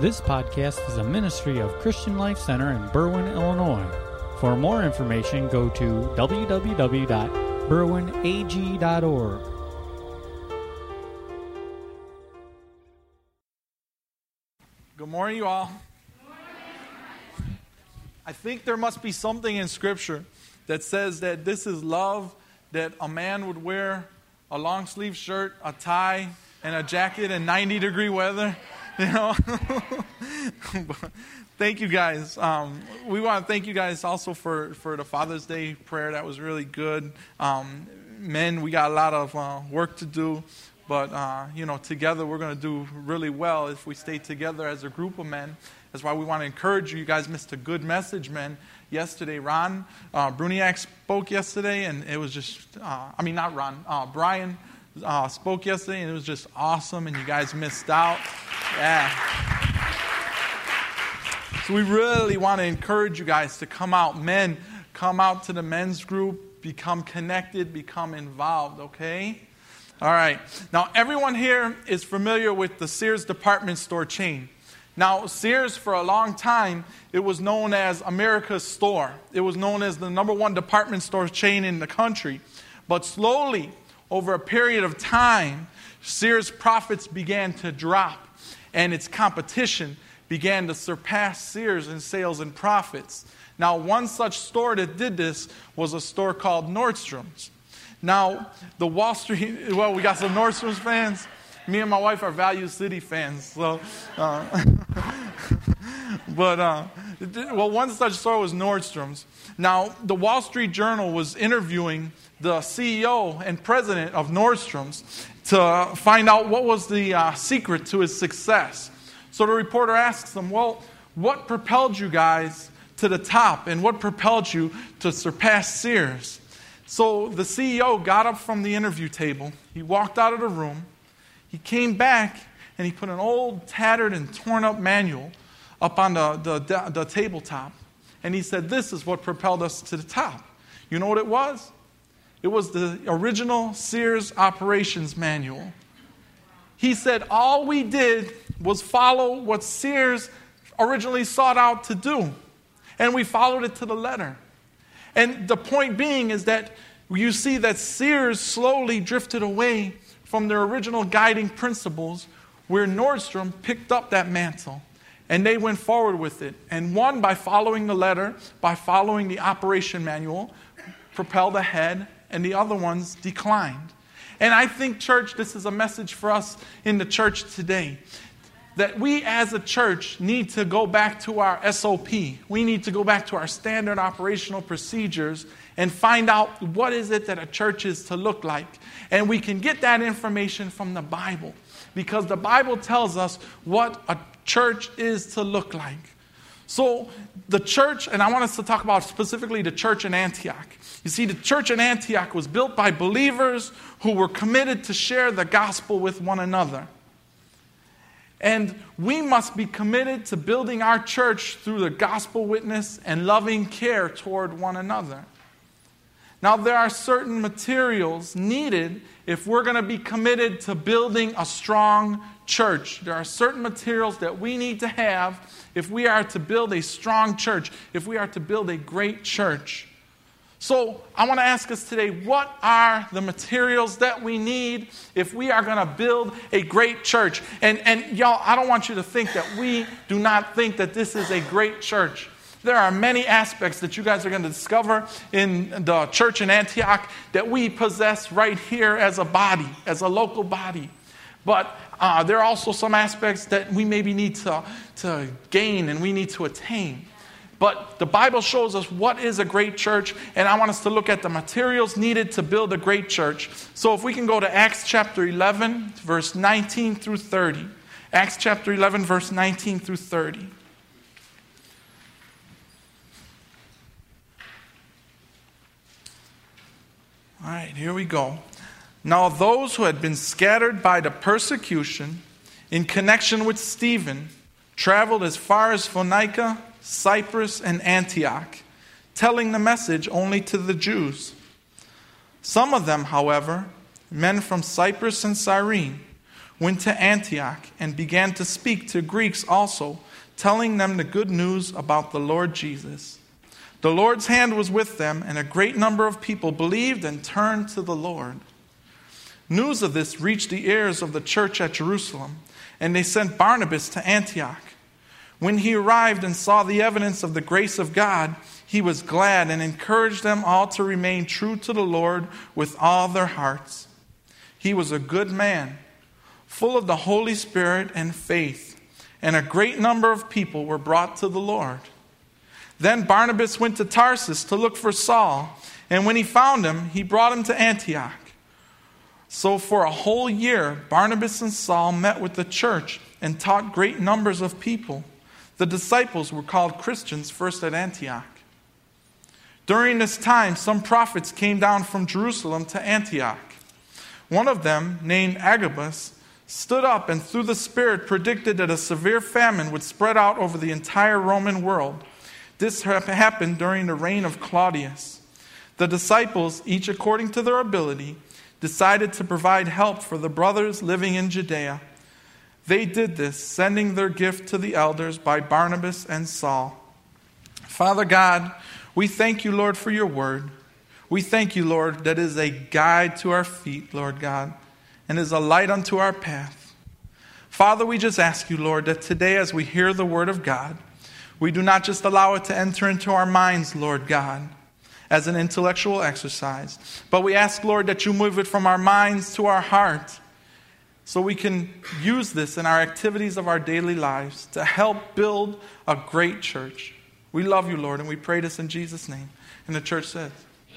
This podcast is a ministry of Christian Life Center in Berwyn, Illinois. For more information, go to www.berwynag.org. Good morning, you all. I think there must be something in Scripture that says that this is love, that a man would wear a long sleeve shirt, a tie, and a jacket in 90-degree weather. You know, thank you guys. We want to thank you guys also for the Father's Day prayer. That was really good. Men, we got a lot of work to do, but together we're going to do really well if we stay together as a group of men. That's why we want to encourage you. You guys missed a good message, men. Yesterday, Ron Bruniak spoke yesterday, and it was just, Brian spoke yesterday, and it was just awesome, and you guys missed out. Yeah. So we really want to encourage you guys to come out. Men, come out to the men's group, become connected, become involved, okay? All right. Now, everyone here is familiar with the Sears department store chain. Now, Sears, for a long time, it was known as America's store. It was known as the number one department store chain in the country. But slowly, over a period of time, Sears' profits began to drop, and its competition began to surpass Sears in sales and profits. Now, one such store that did this was a store called Nordstrom's. Now, the Wall Street, well, we got some Nordstrom's fans. Me and my wife are Value City fans. So, one such store was Nordstrom's. Now, the Wall Street Journal was interviewing the CEO and president of Nordstrom's to find out what was the secret to his success. So the reporter asks them, well, what propelled you guys to the top, and what propelled you to surpass Sears? So the CEO got up from the interview table. He walked out of the room. He came back, and he put an old, tattered, and torn-up manual up on the tabletop. And he said, this is what propelled us to the top. You know what it was? It was the original Sears operations manual. He said, all we did was follow what Sears originally sought out to do. And we followed it to the letter. And the point being is that you see that Sears slowly drifted away from their original guiding principles, where Nordstrom picked up that mantle. And they went forward with it. And one, by following the letter, by following the operation manual, propelled ahead, and the other ones declined. And I think, church, this is a message for us in the church today, that we as a church need to go back to our SOP. We need to go back to our standard operational procedures and find out what is it that a church is to look like. And we can get that information from the Bible, because the Bible tells us what a church is to look like. So the church, and I want us to talk about specifically the church in Antioch. You see, the church in Antioch was built by believers who were committed to share the gospel with one another. And we must be committed to building our church through the gospel witness and loving care toward one another. Now, there are certain materials needed if we're going to be committed to building a strong church. There are certain materials that we need to have if we are to build a strong church, if we are to build a great church. So I want to ask us today, what are the materials that we need if we are going to build a great church? And y'all, I don't want you to think that we do not think that this is a great church. There are many aspects that you guys are going to discover in the church in Antioch that we possess right here as a body, as a local body. But there are also some aspects that we maybe need to gain and we need to attain. But the Bible shows us what is a great church, and I want us to look at the materials needed to build a great church. So if we can go to Acts chapter 11, verse 19 through 30. Acts chapter 11, verse 19 through 30. All right, here we go. Now those who had been scattered by the persecution in connection with Stephen traveled as far as Phoenicia, Cyprus, and Antioch, telling the message only to the Jews. Some of them, however, men from Cyprus and Cyrene, went to Antioch and began to speak to Greeks also, telling them the good news about the Lord Jesus. The Lord's hand was with them, and a great number of people believed and turned to the Lord. News of this reached the ears of the church at Jerusalem, and they sent Barnabas to Antioch. When he arrived and saw the evidence of the grace of God, he was glad and encouraged them all to remain true to the Lord with all their hearts. He was a good man, full of the Holy Spirit and faith, and a great number of people were brought to the Lord. Then Barnabas went to Tarsus to look for Saul, and when he found him, he brought him to Antioch. So for a whole year, Barnabas and Saul met with the church and taught great numbers of people. The disciples were called Christians first at Antioch. During this time, some prophets came down from Jerusalem to Antioch. One of them, named Agabus, stood up and through the Spirit predicted that a severe famine would spread out over the entire Roman world. This happened during the reign of Claudius. The disciples, each according to their ability, decided to provide help for the brothers living in Judea. They did this, sending their gift to the elders by Barnabas and Saul. Father God, we thank you, Lord, for your word. We thank you, Lord, that is a guide to our feet, Lord God, and is a light unto our path. Father, we just ask you, Lord, that today as we hear the word of God, we do not just allow it to enter into our minds, Lord God, as an intellectual exercise, but we ask, Lord, that you move it from our minds to our heart so we can use this in our activities of our daily lives to help build a great church. We love you, Lord, and we pray this in Jesus' name. And the church says,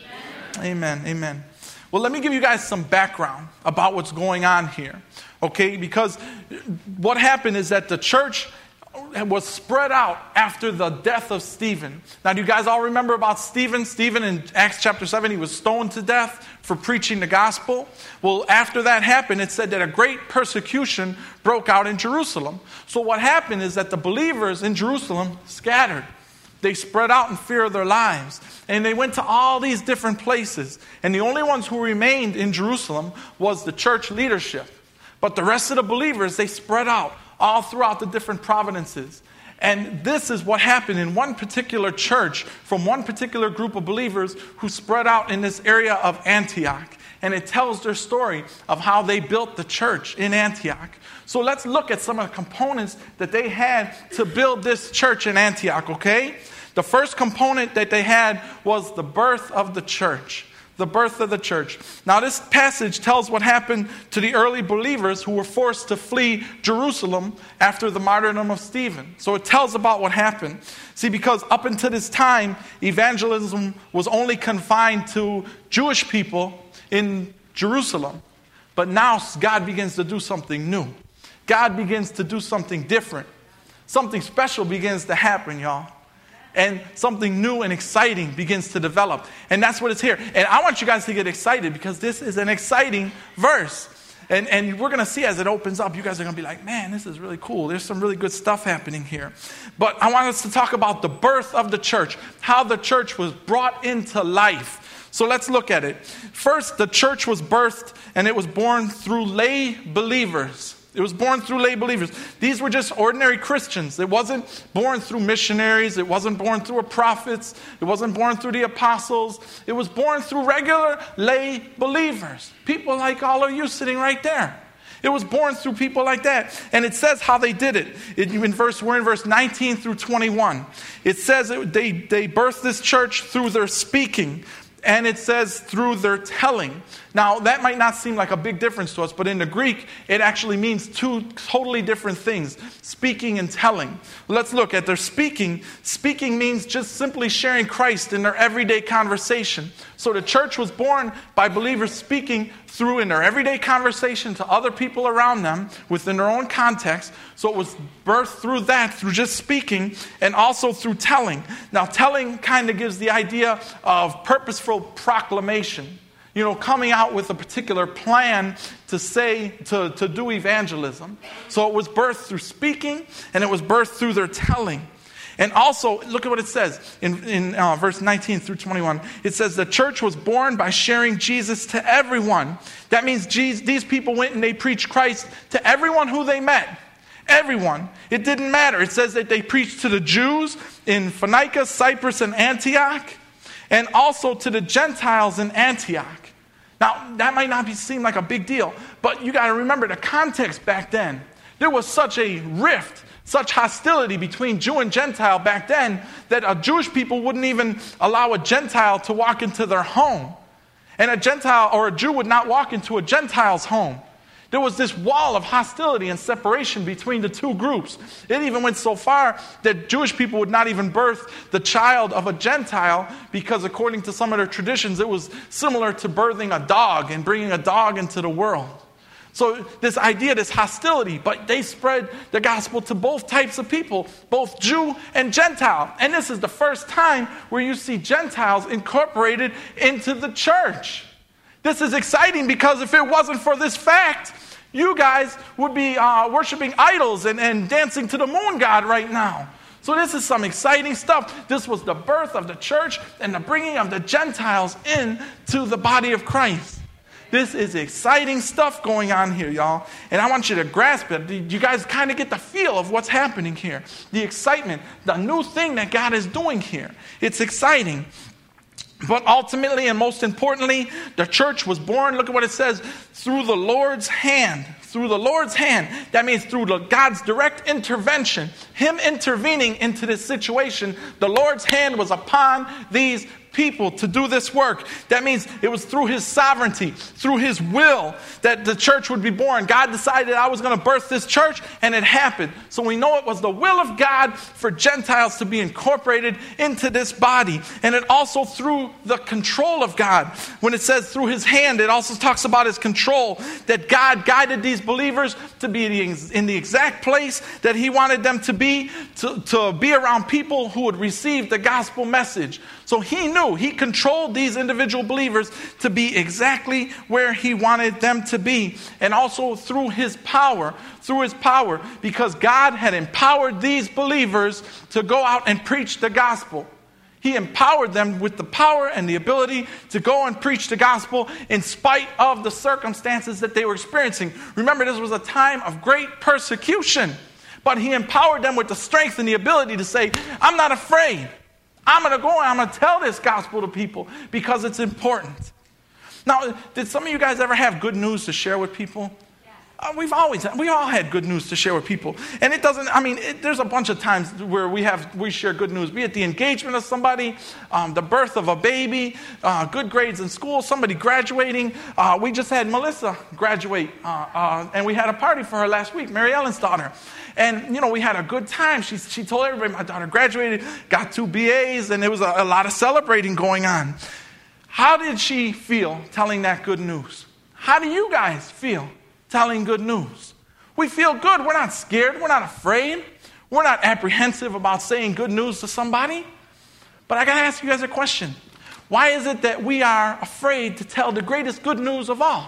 Amen. Amen. Amen. Well, let me give you guys some background about what's going on here, okay? Because what happened is that the church was spread out after the death of Stephen. Now, do you guys all remember about Stephen? Stephen in Acts chapter 7, he was stoned to death for preaching the gospel. Well, after that happened, it said that a great persecution broke out in Jerusalem. So what happened is that the believers in Jerusalem scattered. They spread out in fear of their lives. And they went to all these different places. And the only ones who remained in Jerusalem was the church leadership. But the rest of the believers, they spread out all throughout the different provinces. And this is what happened in one particular church from one particular group of believers who spread out in this area of Antioch. And it tells their story of how they built the church in Antioch. So let's look at some of the components that they had to build this church in Antioch, okay? The first component that they had was the birth of the church. The birth of the church. Now, this passage tells what happened to the early believers who were forced to flee Jerusalem after the martyrdom of Stephen. So it tells about what happened. See, because up until this time, evangelism was only confined to Jewish people in Jerusalem. But now God begins to do something new. God begins to do something different. Something special begins to happen, y'all. And something new and exciting begins to develop. And that's what it's here. And I want you guys to get excited because this is an exciting verse. And we're going to see as it opens up, you guys are going to be like, man, this is really cool. There's some really good stuff happening here. But I want us to talk about the birth of the church, how the church was brought into life. So let's look at it. First, the church was birthed and it was born through lay believers. It was born through lay believers. These were just ordinary Christians. It wasn't born through missionaries. It wasn't born through prophets. It wasn't born through the apostles. It was born through regular lay believers. People like all of you sitting right there. It was born through people like that. And it says how they did it. We're in verse 19 through 21. It says they birthed this church through their speaking. And it says through their telling. Now, that might not seem like a big difference to us, but in the Greek, it actually means two totally different things, speaking and telling. Let's look at their speaking. Speaking means just simply sharing Christ in their everyday conversation. So the church was born by believers speaking through in their everyday conversation to other people around them within their own context. So it was birthed through that, through just speaking, and also through telling. Now, telling kind of gives the idea of purposeful proclamation. You know, coming out with a particular plan to do evangelism. So it was birthed through speaking, and it was birthed through their telling. And also, look at what it says in verse 19 through 21. It says, the church was born by sharing Jesus to everyone. That means these people went and they preached Christ to everyone who they met. Everyone. It didn't matter. It says that they preached to the Jews in Phoenicia, Cyprus, and Antioch, and also to the Gentiles in Antioch. Now, that might not seem like a big deal, but you got to remember the context back then. There was such a rift, such hostility between Jew and Gentile back then that Jewish people wouldn't even allow a Gentile to walk into their home. And a Gentile or a Jew would not walk into a Gentile's home. There was this wall of hostility and separation between the two groups. It even went so far that Jewish people would not even birth the child of a Gentile because according to some of their traditions, it was similar to birthing a dog and bringing a dog into the world. So this idea, this hostility, but they spread the gospel to both types of people, both Jew and Gentile. And this is the first time where you see Gentiles incorporated into the church. This is exciting because if it wasn't for this fact, you guys would be worshiping idols and dancing to the moon god right now. So this is some exciting stuff. This was the birth of the church and the bringing of the Gentiles into the body of Christ. This is exciting stuff going on here, y'all. And I want you to grasp it. You guys kind of get the feel of what's happening here. The excitement, the new thing that God is doing here. It's exciting. But ultimately and most importantly, the church was born, look at what it says, through the Lord's hand. Through the Lord's hand. That means through God's direct intervention. Him intervening into this situation. The Lord's hand was upon these people to do this work. That means it was through his sovereignty, through his will that the church would be born. God decided I was going to birth this church, and it happened. So we know it was the will of God for Gentiles to be incorporated into this body. And it also through the control of God. When it says through his hand, it also talks about his control, that God guided these believers to be in the exact place that he wanted them to be around people who would receive the gospel message. So he knew, he controlled these individual believers to be exactly where he wanted them to be. And also through his power, because God had empowered these believers to go out and preach the gospel. He empowered them with the power and the ability to go and preach the gospel in spite of the circumstances that they were experiencing. Remember, this was a time of great persecution. But he empowered them with the strength and the ability to say, I'm not afraid. I'm going to go and I'm going to tell this gospel to people because it's important. Now, did some of you guys ever have good news to share with people? We all had good news to share with people. And there's a bunch of times where we share good news, be it the engagement of somebody, the birth of a baby, good grades in school, somebody graduating. We just had Melissa graduate, and we had a party for her last week, Mary Ellen's daughter. And, we had a good time. She told everybody my daughter graduated, got 2 BAs, and there was a lot of celebrating going on. How did she feel telling that good news? How do you guys feel telling good news? We feel good. We're not scared. We're not afraid. We're not apprehensive about saying good news to somebody. But I got to ask you guys a question. Why is it that we are afraid to tell the greatest good news of all?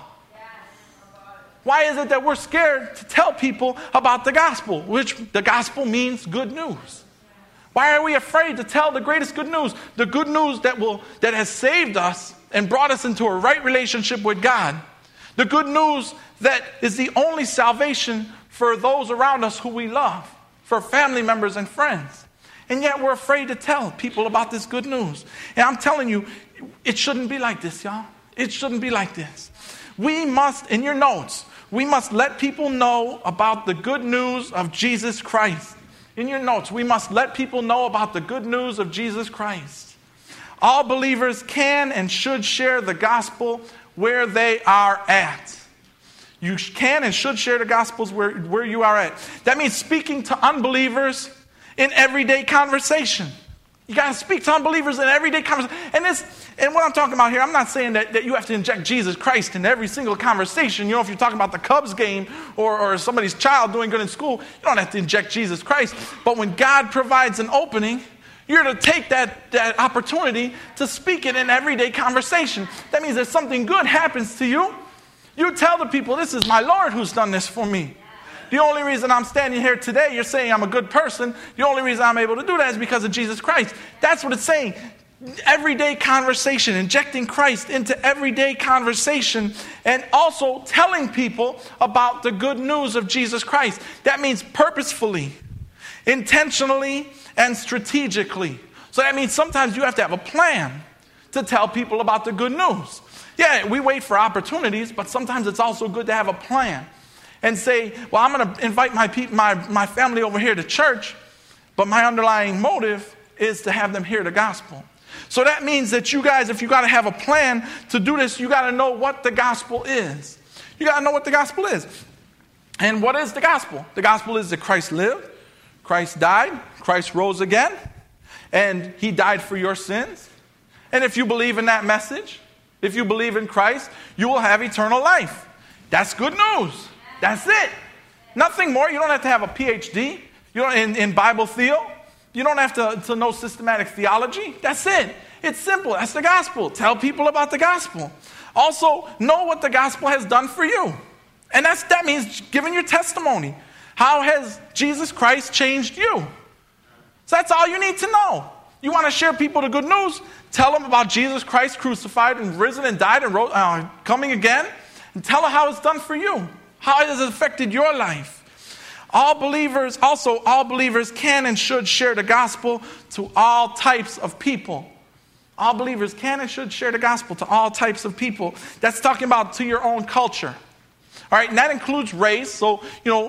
Why is it that we're scared to tell people about the gospel, which the gospel means good news? Why are we afraid to tell the greatest good news? The good news that has saved us and brought us into a right relationship with God. The good news that is the only salvation for those around us who we love, for family members and friends. And yet we're afraid to tell people about this good news. And I'm telling you, it shouldn't be like this, y'all. It shouldn't be like this. We must, in your notes, we must let people know about the good news of Jesus Christ. In your notes, we must let people know about the good news of Jesus Christ. All believers can and should share the gospel where they are at. You can and should share the gospels where you are at. That means speaking to unbelievers in everyday conversation. You got to speak to unbelievers in everyday conversation. And what I'm talking about here, I'm not saying that you have to inject Jesus Christ in every single conversation. If you're talking about the Cubs game or somebody's child doing good in school, you don't have to inject Jesus Christ. But when God provides an opening, you're to take that opportunity to speak it in everyday conversation. That means if something good happens to you, you tell the people, this is my Lord who's done this for me. The only reason I'm standing here today, you're saying I'm a good person. The only reason I'm able to do that is because of Jesus Christ. That's what it's saying. Everyday conversation, injecting Christ into everyday conversation, and also telling people about the good news of Jesus Christ. That means purposefully, intentionally, and strategically. So that means sometimes you have to have a plan to tell people about the good news. Yeah, we wait for opportunities, but sometimes it's also good to have a plan and say, well, I'm going to invite my family over here to church, but my underlying motive is to have them hear the gospel. So that means that you guys, if you got to have a plan to do this, you got to know what the gospel is. You got to know what the gospel is. And what is the gospel? The gospel is that Christ lived, Christ died, Christ rose again, and he died for your sins. And if you believe in that message, if you believe in Christ, you will have eternal life. That's good news. That's it. Nothing more. You don't have to have a PhD in Bible theo. You don't have to know systematic theology. That's it. It's simple. That's the gospel. Tell people about the gospel. Also, know what the gospel has done for you. And that means giving your testimony. How has Jesus Christ changed you? So that's all you need to know. You want to share people the good news? Tell them about Jesus Christ crucified and risen and died and coming again. And tell them how it's done for you. How it has affected your life. All believers can and should share the gospel to all types of people. All believers can and should share the gospel to all types of people. That's talking about to your own culture. All right, and that includes race. So,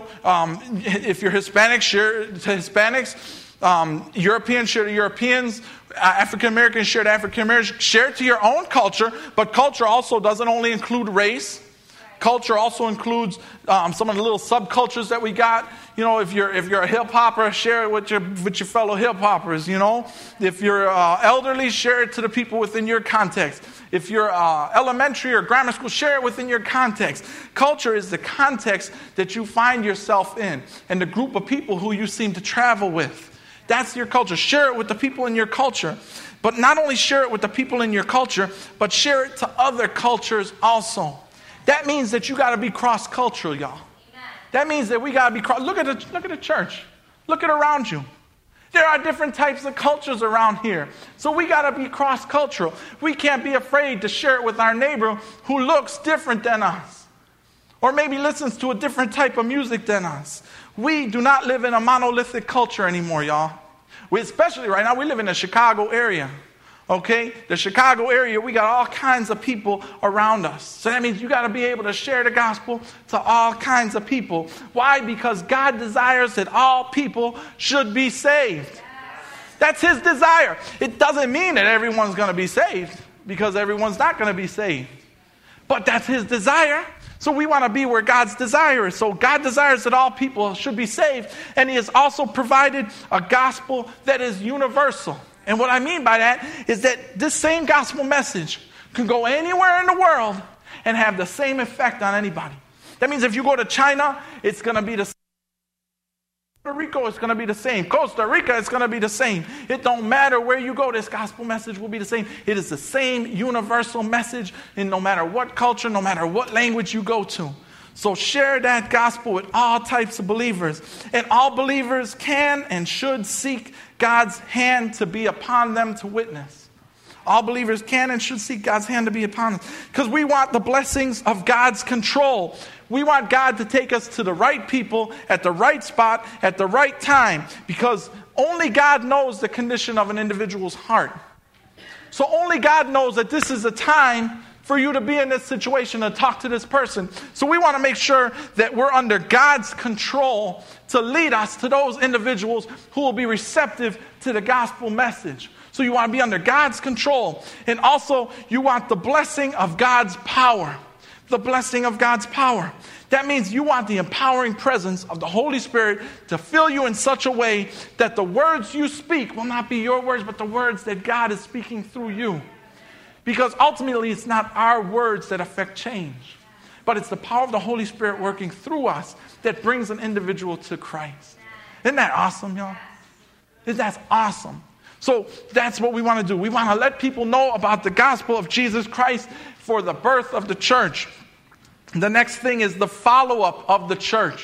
if you're Hispanic, share to Hispanics. Europeans, share to Europeans. African Americans, share to African Americans. Share to your own culture, but culture also doesn't only include race. Culture also includes some of the little subcultures that we got. You know, if you're a hip hopper, share it with your fellow hip hoppers. You know, if you're elderly, share it to the people within your context. If you're elementary or grammar school, share it within your context. Culture is the context that you find yourself in, and the group of people who you seem to travel with. That's your culture. Share it with the people in your culture. But not only share it with the people in your culture, but share it to other cultures also. That means that you got to be cross-cultural, y'all. Amen. That means that we got to be look at the church. Look at around you. There are different types of cultures around here. So we got to be cross-cultural. We can't be afraid to share it with our neighbor who looks different than us. Or maybe listens to a different type of music than us. We do not live in a monolithic culture anymore, y'all. Especially right now, we live in the Chicago area. Okay, the Chicago area, we got all kinds of people around us. So that means you got to be able to share the gospel to all kinds of people. Why? Because God desires that all people should be saved. That's his desire. It doesn't mean that everyone's going to be saved, because everyone's not going to be saved. But that's his desire. So we want to be where God's desire is. So God desires that all people should be saved. And he has also provided a gospel that is universal. And what I mean by that is that this same gospel message can go anywhere in the world and have the same effect on anybody. That means if you go to China, it's going to be the same. Puerto Rico, it's going to be the same. Costa Rica, it's going to be the same. It don't matter where you go, this gospel message will be the same. It is the same universal message in no matter what culture, no matter what language you go to. So share that gospel with all types of believers. And all believers can and should seek God's hand to be upon them to witness. All believers can and should seek God's hand to be upon us. Because we want the blessings of God's control. We want God to take us to the right people at the right spot at the right time. Because only God knows the condition of an individual's heart. So only God knows that this is a time for you to be in this situation and talk to this person. So we want to make sure that we're under God's control to lead us to those individuals who will be receptive to the gospel message. So you want to be under God's control. And also you want the blessing of God's power. The blessing of God's power. That means you want the empowering presence of the Holy Spirit to fill you in such a way that the words you speak will not be your words, but the words that God is speaking through you. Because ultimately, it's not our words that affect change, but it's the power of the Holy Spirit working through us that brings an individual to Christ. Isn't that awesome, y'all? That's awesome. So that's what we want to do. We want to let people know about the gospel of Jesus Christ for the birth of the church. The next thing is the follow-up of the church.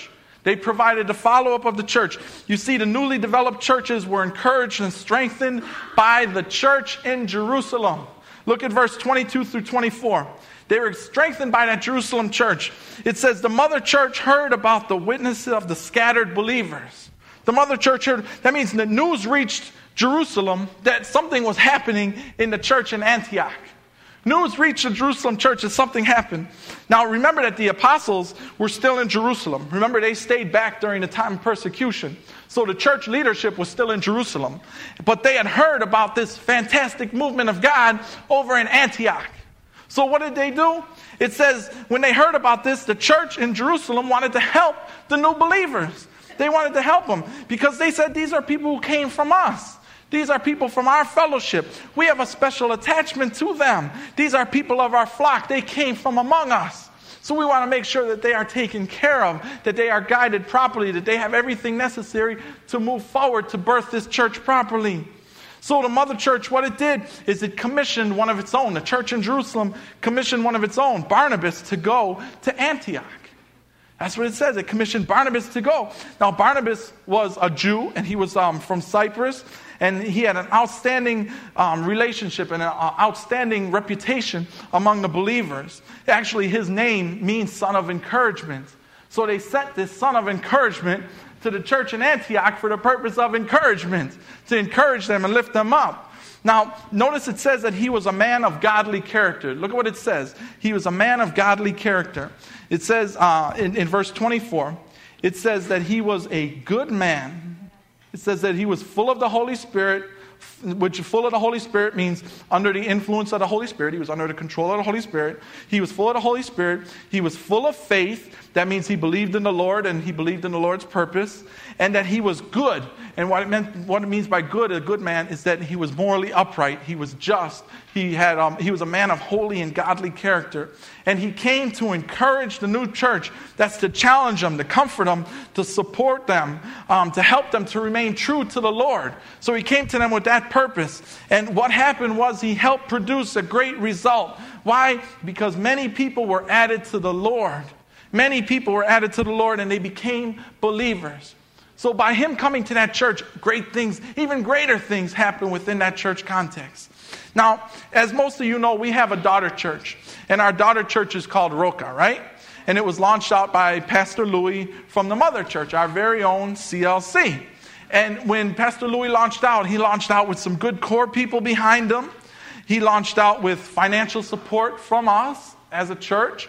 They provided the follow-up of the church. You see, the newly developed churches were encouraged and strengthened by the church in Jerusalem. Look at verse 22 through 24. They were strengthened by that Jerusalem church. It says, the mother church heard about the witnesses of the scattered believers. The mother church heard, that means the news reached Jerusalem that something was happening in the church in Antioch. News reached the Jerusalem church that something happened. Now remember that the apostles were still in Jerusalem. Remember, they stayed back during the time of persecution. So the church leadership was still in Jerusalem. But they had heard about this fantastic movement of God over in Antioch. So what did they do? It says when they heard about this, the church in Jerusalem wanted to help the new believers. They wanted to help them because they said, these are people who came from us. These are people from our fellowship. We have a special attachment to them. These are people of our flock. They came from among us. So we want to make sure that they are taken care of, that they are guided properly, that they have everything necessary to move forward to birth this church properly. So the mother church, what it did is it commissioned one of its own. The church in Jerusalem commissioned one of its own, Barnabas, to go to Antioch. That's what it says. It commissioned Barnabas to go. Now, Barnabas was a Jew, and he was from Cyprus. And he had an outstanding relationship and an outstanding reputation among the believers. Actually, his name means son of encouragement. So they sent this son of encouragement to the church in Antioch for the purpose of encouragement, to encourage them and lift them up. Now, notice it says that he was a man of godly character. Look at what it says. He was a man of godly character. It says in verse 24, it says that he was a good man. It says that he was full of the Holy Spirit, which full of the Holy Spirit means under the influence of the Holy Spirit. He was under the control of the Holy Spirit. He was full of the Holy Spirit. He was full of faith. That means he believed in the Lord and he believed in the Lord's purpose. And that he was good. And what it means by good, a good man, is that he was morally upright. He was just. He was a man of holy and godly character. And he came to encourage the new church. That's to challenge them, to comfort them, to support them, to help them to remain true to the Lord. So he came to them with that purpose. And what happened was he helped produce a great result. Why? Because many people were added to the Lord. Many people were added to the Lord and they became believers. So by him coming to that church, great things, even greater things happen within that church context. Now, as most of you know, we have a daughter church. And our daughter church is called Roca, right? And it was launched out by Pastor Louis from the mother church, our very own CLC. And when Pastor Louis launched out, he launched out with some good core people behind him. He launched out with financial support from us as a church.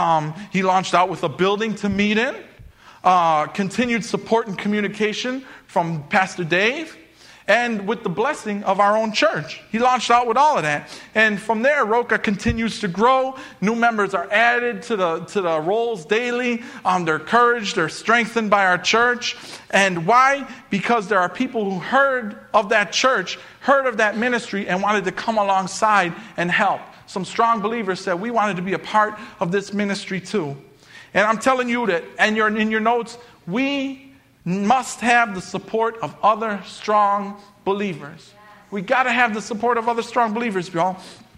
He launched out with a building to meet in. Continued support and communication from Pastor Dave, and with the blessing of our own church. He launched out with all of that. And from there, Roca continues to grow. New members are added to the roles daily. They're encouraged, they're strengthened by our church. And why? Because there are people who heard of that church, heard of that ministry, and wanted to come alongside and help. Some strong believers said, we wanted to be a part of this ministry too. And I'm telling you that, and in your notes, we must have the support of other strong believers. We got to have the support of other strong believers, y'all.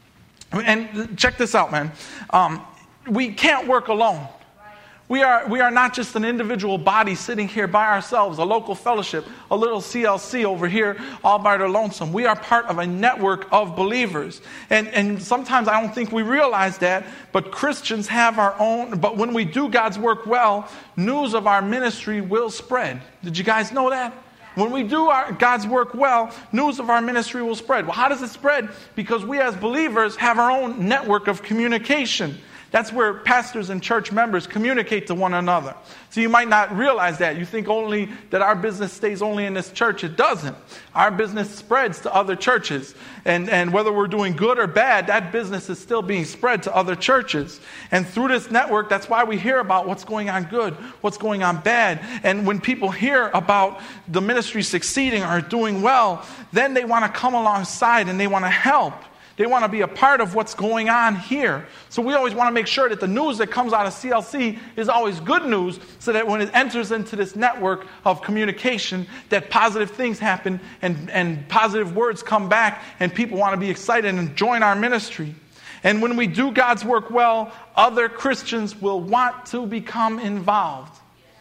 And check this out, man. We can't work alone. We are not just an individual body sitting here by ourselves, a local fellowship, a little CLC over here, all by their lonesome. We are part of a network of believers. And sometimes I don't think we realize that, but Christians have our own. But when we do God's work well, news of our ministry will spread. Did you guys know that? When we do God's work well, news of our ministry will spread. Well, how does it spread? Because we as believers have our own network of communication. That's where pastors and church members communicate to one another. So you might not realize that. You think only that our business stays only in this church. It doesn't. Our business spreads to other churches. And whether we're doing good or bad, that business is still being spread to other churches. And through this network, that's why we hear about what's going on good, what's going on bad. And when people hear about the ministry succeeding or doing well, then they want to come alongside and they want to help. They want to be a part of what's going on here. So we always want to make sure that the news that comes out of CLC is always good news, so that when it enters into this network of communication, that positive things happen and positive words come back and people want to be excited and join our ministry. And when we do God's work well, other Christians will want to become involved.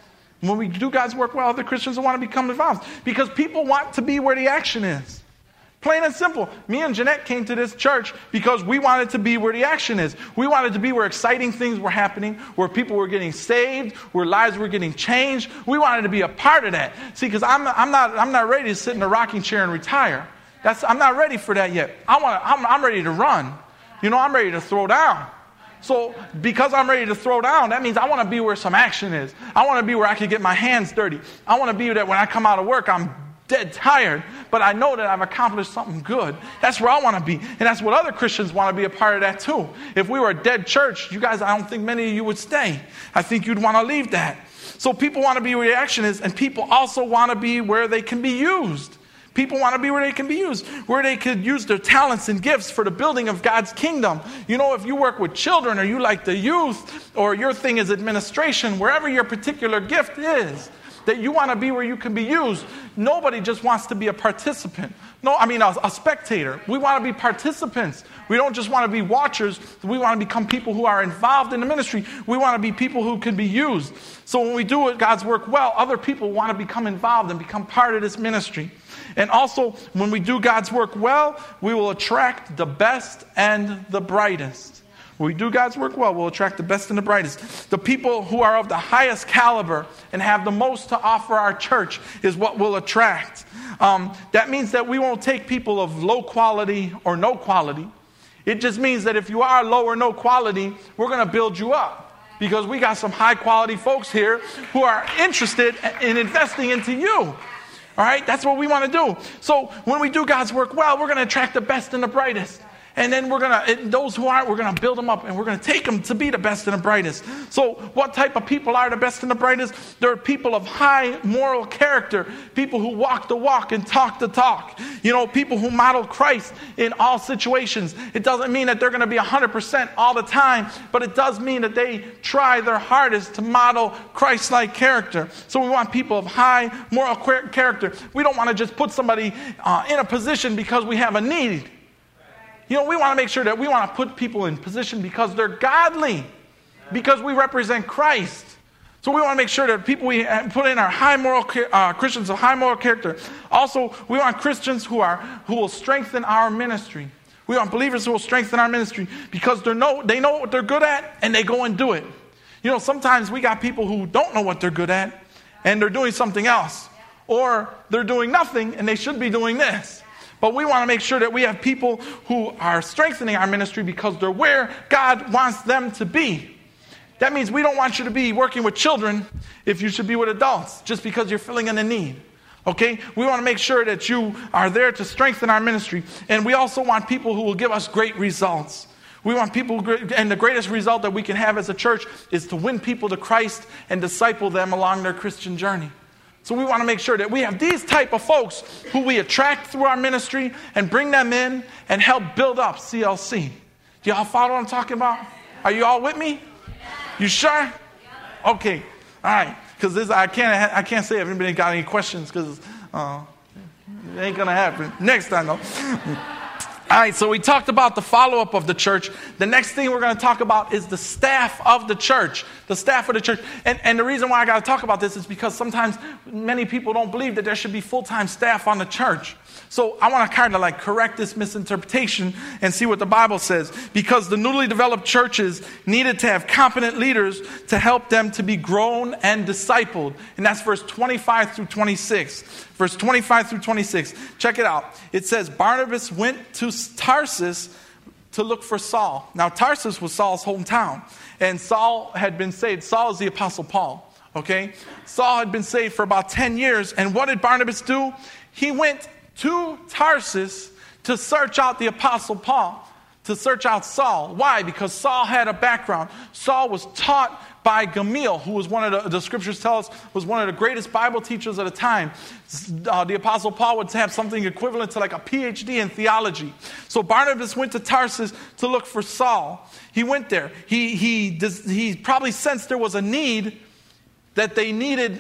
When we do God's work well, other Christians will want to become involved. Because people want to be where the action is. Plain and simple. Me and Jeanette came to this church because we wanted to be where the action is. We wanted to be where exciting things were happening, where people were getting saved, where lives were getting changed. We wanted to be a part of that. See, because I'm not ready to sit in a rocking chair and retire. I'm not ready for that yet. I'm ready to run. I'm ready to throw down. So because I'm ready to throw down, that means I want to be where some action is. I want to be where I can get my hands dirty. I want to be that when I come out of work, I'm dead tired, but I know that I've accomplished something good. That's where I want to be. And that's what other Christians want to be a part of that too. If we were a dead church, you guys, I don't think many of you would stay. I think you'd want to leave that. So people want to be where the action is, and people also want to be where they can be used. People want to be where they can be used, where they could use their talents and gifts for the building of God's kingdom. If you work with children, or you like the youth, or your thing is administration, wherever your particular gift is, that you want to be where you can be used. Nobody just wants to be a participant. A spectator. We want to be participants. We don't just want to be watchers. We want to become people who are involved in the ministry. We want to be people who can be used. So when we do God's work well, other people want to become involved and become part of this ministry. And also, when we do God's work well, we will attract the best and the brightest. When we do God's work well, we'll attract the best and the brightest. The people who are of the highest caliber and have the most to offer our church is what we'll attract. That means that we won't take people of low quality or no quality. It just means that if you are low or no quality, we're going to build you up. Because we got some high quality folks here who are interested in investing into you. All right? That's what we want to do. So when we do God's work well, we're going to attract the best and the brightest. And then those who aren't, we're going to build them up, and we're going to take them to be the best and the brightest. So what type of people are the best and the brightest? They're people of high moral character, people who walk the walk and talk the talk. People who model Christ in all situations. It doesn't mean that they're going to be 100% all the time, but it does mean that they try their hardest to model Christ-like character. So we want people of high moral character. We don't want to just put somebody in a position because we have a need. We want to make sure that we want to put people in position because they're godly, because we represent Christ. So we want to make sure that people we put in are high moral Christians of high moral character. Also, we want Christians who will strengthen our ministry. We want believers who will strengthen our ministry because they know what they're good at and they go and do it. Sometimes we got people who don't know what they're good at and they're doing something else, or they're doing nothing and they should be doing this. But we want to make sure that we have people who are strengthening our ministry because they're where God wants them to be. That means we don't want you to be working with children if you should be with adults just because you're filling in a need. Okay? We want to make sure that you are there to strengthen our ministry. And we also want people who will give us great results. We want people, and the greatest result that we can have as a church is to win people to Christ and disciple them along their Christian journey. So we want to make sure that we have these type of folks who we attract through our ministry and bring them in and help build up CLC. Do y'all follow what I'm talking about? Are you all with me? You sure? Okay. All right. Because I can't say if anybody got any questions because it ain't going to happen. Next time, though. All right, so we talked about the follow-up of the church. The next thing we're going to talk about is the staff of the church. The staff of the church. And the reason why I got to talk about this is because sometimes many people don't believe that there should be full-time staff on the church. So I want to kind of correct this misinterpretation and see what the Bible says. Because the newly developed churches needed to have competent leaders to help them to be grown and discipled. And that's verse 25 through 26. Verse 25 through 26. Check it out. It says, Barnabas went to Tarsus to look for Saul. Now, Tarsus was Saul's hometown. And Saul had been saved. Saul is the Apostle Paul. Okay? Saul had been saved for about 10 years. And what did Barnabas do? He went to Tarsus to search out the Apostle Paul, to search out Saul. Why? Because Saul had a background. Saul was taught by Gamaliel, who was one of the scriptures tell us was one of the greatest Bible teachers at the time. The Apostle Paul would have something equivalent to a PhD in theology. So Barnabas went to Tarsus to look for Saul. He went there. He probably sensed there was a need, that they needed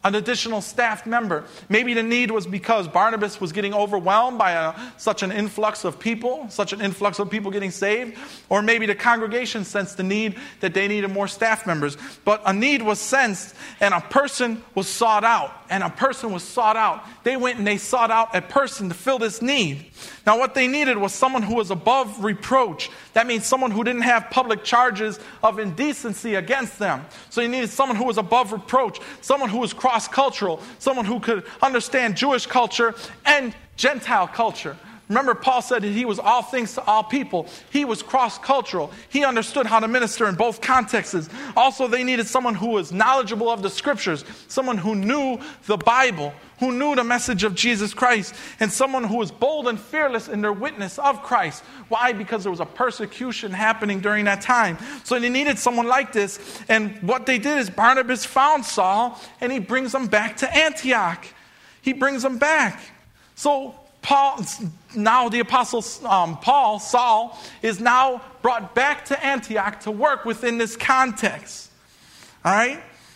an additional staff member. Maybe the need was because Barnabas was getting overwhelmed by such an influx of people getting saved. Or maybe the congregation sensed the need that they needed more staff members. But a need was sensed, and a person was sought out. They went and they sought out a person to fill this need. Now what they needed was someone who was above reproach. That means someone who didn't have public charges of indecency against them. So you needed someone who was above reproach, someone who was cross-cultural, someone who could understand Jewish culture and Gentile culture. Remember, Paul said that he was all things to all people. He was cross-cultural. He understood how to minister in both contexts. Also, they needed someone who was knowledgeable of the scriptures, someone who knew the Bible, who knew the message of Jesus Christ, and someone who was bold and fearless in their witness of Christ. Why? Because there was a persecution happening during that time. So they needed someone like this. And what they did is Barnabas found Saul, and he brings him back to Antioch. He brings him back. So now the apostle Saul, is now brought back to Antioch to work within this context. All right?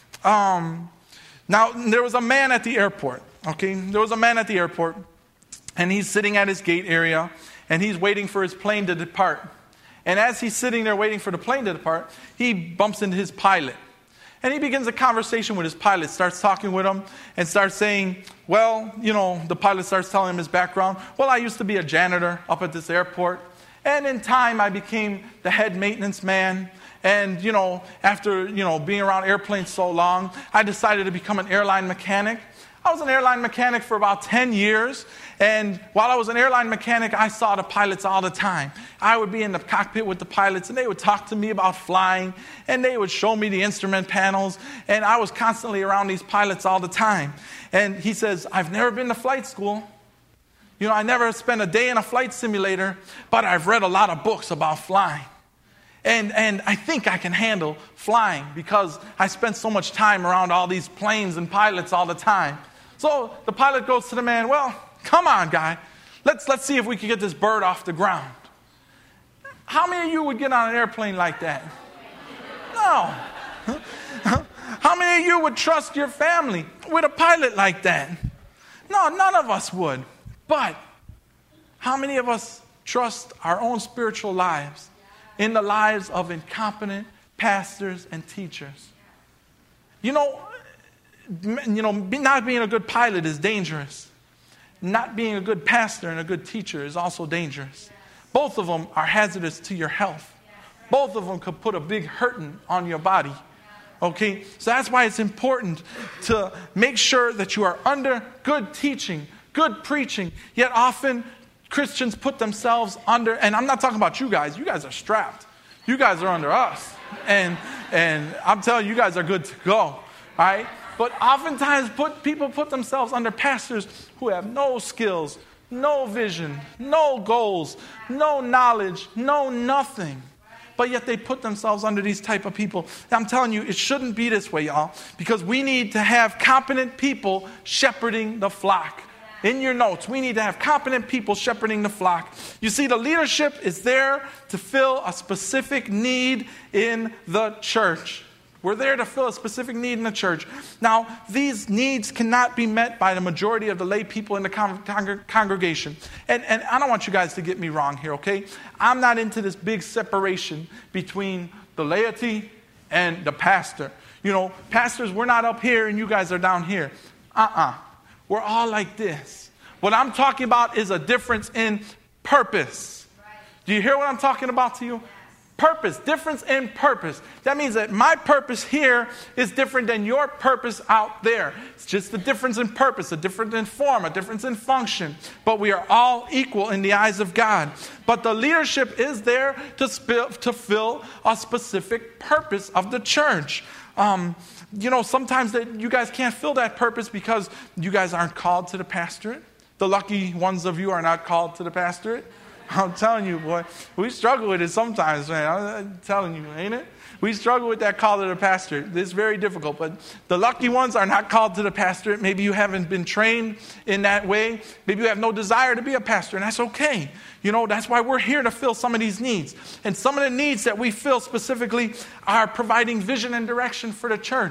Now, there was a man at the airport. Okay? There was a man at the airport, and he's sitting at his gate area, and he's waiting for his plane to depart. And as he's sitting there waiting for the plane to depart, he bumps into his pilot. And he begins a conversation with his pilot, starts talking with him, and starts saying, well, the pilot starts telling him his background. Well, I used to be a janitor up at this airport. And in time, I became the head maintenance man. And, after, being around airplanes so long, I decided to become an airline mechanic. I was an airline mechanic for about 10 years. And while I was an airline mechanic, I saw the pilots all the time. I would be in the cockpit with the pilots, and they would talk to me about flying, and they would show me the instrument panels, and I was constantly around these pilots all the time. And he says, I've never been to flight school. I never spent a day in a flight simulator, but I've read a lot of books about flying. And I think I can handle flying because I spent so much time around all these planes and pilots all the time. So the pilot goes to the man, well, come on, guy. Let's see if we can get this bird off the ground. How many of you would get on an airplane like that? No. How many of you would trust your family with a pilot like that? No, none of us would. But how many of us trust our own spiritual lives in the lives of incompetent pastors and teachers? Not being a good pilot is dangerous. Not being a good pastor and a good teacher is also dangerous. Both of them are hazardous to your health. Both of them could put a big hurting on your body. Okay? So that's why it's important to make sure that you are under good teaching, good preaching. Yet often Christians put themselves under, and I'm not talking about you guys. You guys are strapped. You guys are under us. And I'm telling you, you guys are good to go. All right? But oftentimes people put themselves under pastors who have no skills, no vision, no goals, no knowledge, no nothing. But yet they put themselves under these type of people. And I'm telling you, it shouldn't be this way, y'all. Because we need to have competent people shepherding the flock. In your notes, we need to have competent people shepherding the flock. You see, the leadership is there to fill a specific need in the church. We're there to fill a specific need in the church. Now, these needs cannot be met by the majority of the lay people in the congregation. And I don't want you guys to get me wrong here, okay? I'm not into this big separation between the laity and the pastor. Pastors, we're not up here and you guys are down here. We're all like this. What I'm talking about is a difference in purpose. Do you hear what I'm talking about to you? Purpose, difference in purpose. That means that my purpose here is different than your purpose out there. It's just a difference in purpose, a difference in form, a difference in function. But we are all equal in the eyes of God. But the leadership is there to fill a specific purpose of the church. Sometimes that you guys can't fill that purpose because you guys aren't called to the pastorate. The lucky ones of you are not called to the pastorate. I'm telling you, boy, we struggle with it sometimes, man. I'm telling you, ain't it? We struggle with that call to the pastorate. It's very difficult, but the lucky ones are not called to the pastorate. Maybe you haven't been trained in that way. Maybe you have no desire to be a pastor, and that's okay. That's why we're here to fill some of these needs. And some of the needs that we fill specifically are providing vision and direction for the church.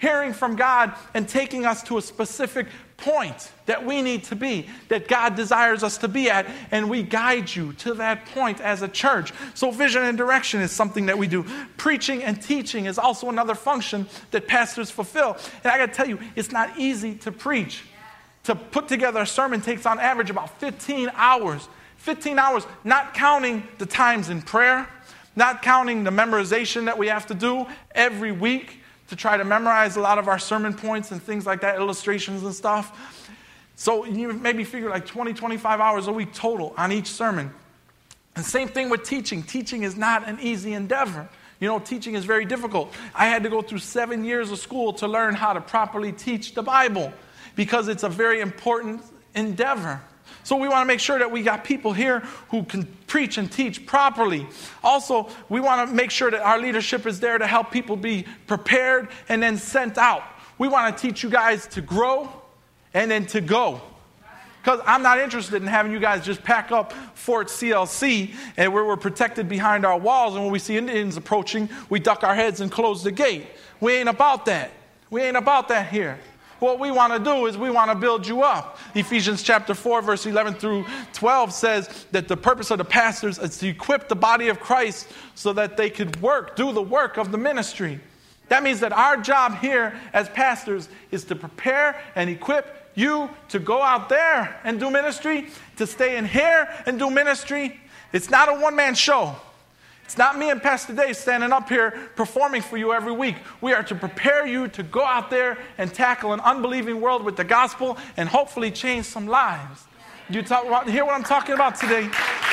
hearing from God and taking us to a specific point that we need to be, that God desires us to be at, and we guide you to that point as a church. So vision and direction is something that we do. Preaching and teaching is also another function that pastors fulfill. And I got to tell you, it's not easy to preach. To put together a sermon takes on average about 15 hours. 15 hours, not counting the times in prayer, not counting the memorization that we have to do every week to try to memorize a lot of our sermon points and things like that, illustrations and stuff. So you maybe figure like 20, 25 hours a week total on each sermon. And same thing with teaching. Teaching is not an easy endeavor. You know, teaching is very difficult. I had to go through 7 years of school to learn how to properly teach the Bible because it's a very important endeavor. So we want to make sure that we got people here who can preach and teach properly. Also, we want to make sure that our leadership is there to help people be prepared and then sent out. We want to teach you guys to grow and then to go. Because I'm not interested in having you guys just pack up Fort CLC and where we're protected behind our walls, and when we see Indians approaching, we duck our heads and close the gate. We ain't about that. We ain't about that here. What we want to do is we want to build you up. Ephesians chapter 4, verse 11 through 12 says that the purpose of the pastors is to equip the body of Christ so that they could do the work of the ministry. That means that our job here as pastors is to prepare and equip you to go out there and do ministry, to stay in here and do ministry. It's not a one-man show. It's not me and Pastor Dave standing up here performing for you every week. We are to prepare you to go out there and tackle an unbelieving world with the gospel and hopefully change some lives. You hear what I'm talking about today?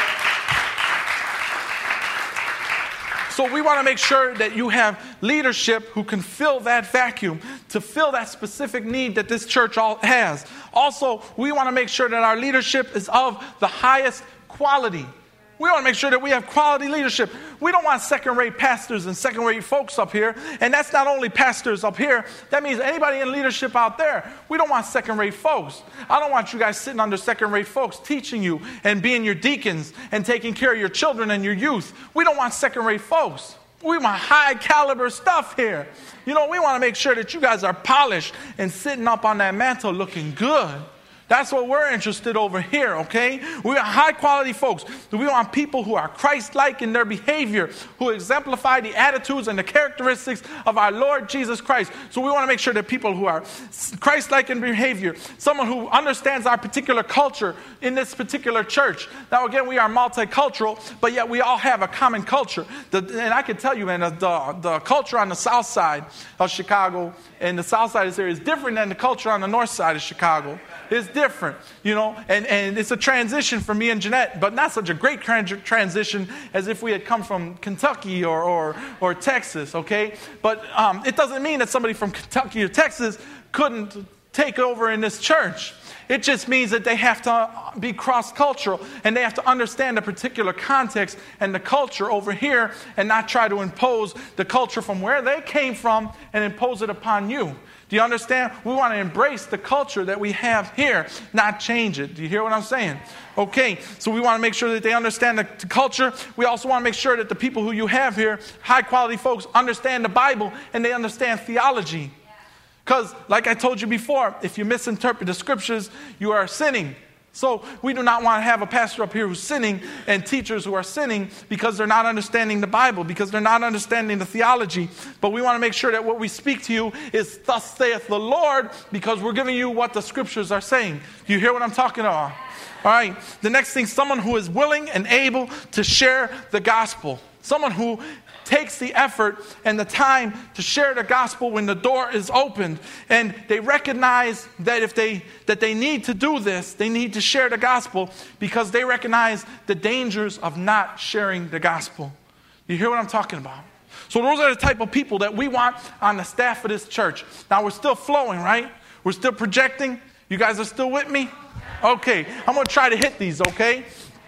So we want to make sure that you have leadership who can fill that vacuum, to fill that specific need that this church has. Also, we want to make sure that our leadership is of the highest quality. We want to make sure that we have quality leadership. We don't want second-rate pastors and second-rate folks up here. And that's not only pastors up here. That means anybody in leadership out there. We don't want second-rate folks. I don't want you guys sitting under second-rate folks teaching you and being your deacons and taking care of your children and your youth. We don't want second-rate folks. We want high-caliber stuff here. You know, we want to make sure that you guys are polished and sitting up on that mantle looking good. That's what we're interested over here, okay? We want high-quality folks. We want people who are Christ-like in their behavior, who exemplify the attitudes and the characteristics of our Lord Jesus Christ. So we want to make sure that people who are Christ-like in behavior, someone who understands our particular culture in this particular church. Now, again, we are multicultural, but yet we all have a common culture. And I can tell you, man, the culture on the south side of Chicago and the south side of this area is different than the culture on the north side of Chicago. It's different, you know, and it's a transition for me and Jeanette, but not such a great transition as if we had come from Kentucky or Texas, okay? But it doesn't mean that somebody from Kentucky or Texas couldn't take over in this church. It just means that they have to be cross-cultural and they have to understand the particular context and the culture over here and not try to impose the culture from where they came from and impose it upon you. Do you understand? We want to embrace the culture that we have here, not change it. Do you hear what I'm saying? Okay, so we want to make sure that they understand the culture. We also want to make sure that the people who you have here, high-quality folks, understand the Bible and they understand theology. Because, like I told you before, if you misinterpret the scriptures, you are sinning. So we do not want to have a pastor up here who's sinning and teachers who are sinning because they're not understanding the Bible, because they're not understanding the theology. But we want to make sure that what we speak to you is thus saith the Lord, because we're giving you what the scriptures are saying. Do you hear what I'm talking about? All right. The next thing, someone who is willing and able to share the gospel. Someone who takes the effort and the time to share the gospel when the door is opened, and they recognize that that they need to do this, they need to share the gospel because they recognize the dangers of not sharing the gospel. You hear what I'm talking about? So those are the type of people that we want on the staff of this church. Now we're still flowing, right? We're still projecting. You guys are still with me? Okay, I'm going to try to hit these, okay?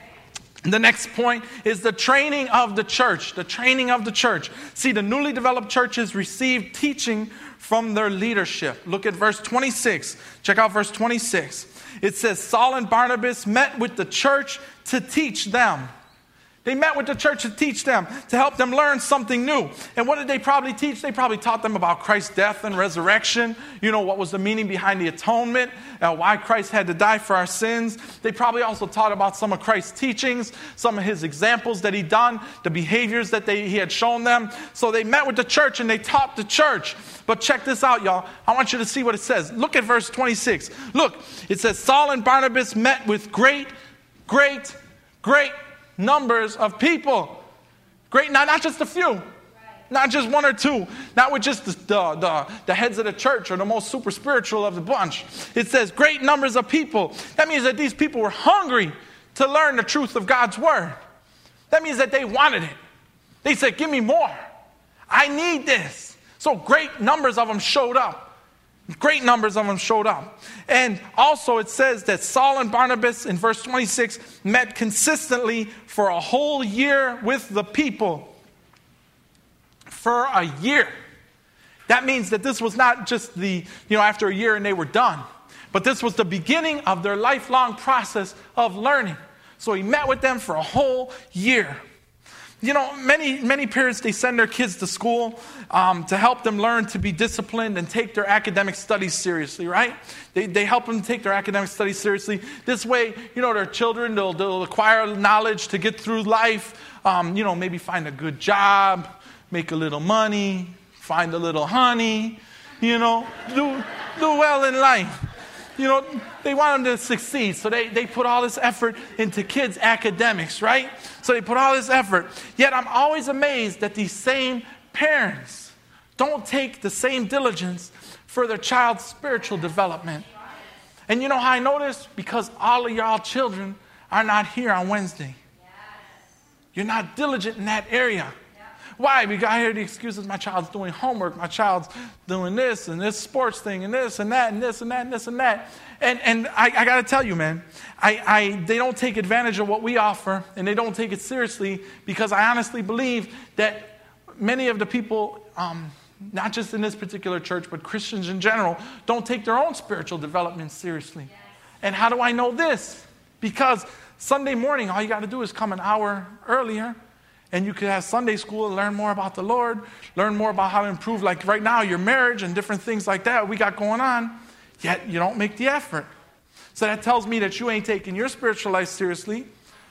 The next point is the training of the church. The training of the church. See, the newly developed churches receive teaching from their leadership. Look at verse 26. Check out verse 26. It says, Saul and Barnabas met with the church to teach them. They met with the church to teach them, to help them learn something new. And what did they probably teach? They probably taught them about Christ's death and resurrection. You know, what was the meaning behind the atonement, why Christ had to die for our sins. They probably also taught about some of Christ's teachings, some of his examples that he'd done, the behaviors that he had shown them. So they met with the church and they taught the church. But check this out, y'all. I want you to see what it says. Look at verse 26. Look, it says, Saul and Barnabas met with great numbers of people. Great, not just a few. Not just one or two. Not with just the heads of the church or the most super spiritual of the bunch. It says great numbers of people. That means that these people were hungry to learn the truth of God's word. That means that they wanted it. They said, give me more. I need this. So great numbers of them showed up. Great numbers of them showed up. And also it says that Saul and Barnabas in verse 26 met consistently for a whole year with the people. For a year. That means that this was not just after a year and they were done. But this was the beginning of their lifelong process of learning. So he met with them for a whole year. You know, many parents, they send their kids to school to help them learn to be disciplined and take their academic studies seriously, right? They help them take their academic studies seriously. This way, their children, they'll acquire knowledge to get through life. Maybe find a good job, make a little money, find a little honey, do well in life. They want them to succeed. So they put all this effort into kids' academics, right? So they put all this effort. Yet I'm always amazed that these same parents don't take the same diligence for their child's spiritual development. And you know how I know this? Because all of y'all children are not here on Wednesday. You're not diligent in that area. Why? Because I hear the excuses, my child's doing homework, my child's doing this and this sports thing and this and that and this and that and this and that. And I got to tell you, man, they don't take advantage of what we offer and they don't take it seriously because I honestly believe that many of the people, not just in this particular church, but Christians in general, don't take their own spiritual development seriously. Yes. And how do I know this? Because Sunday morning, all you got to do is come an hour earlier. And you could have Sunday school and learn more about the Lord, learn more about how to improve, like right now, your marriage and different things like that we got going on, yet you don't make the effort. So that tells me that you ain't taking your spiritual life seriously,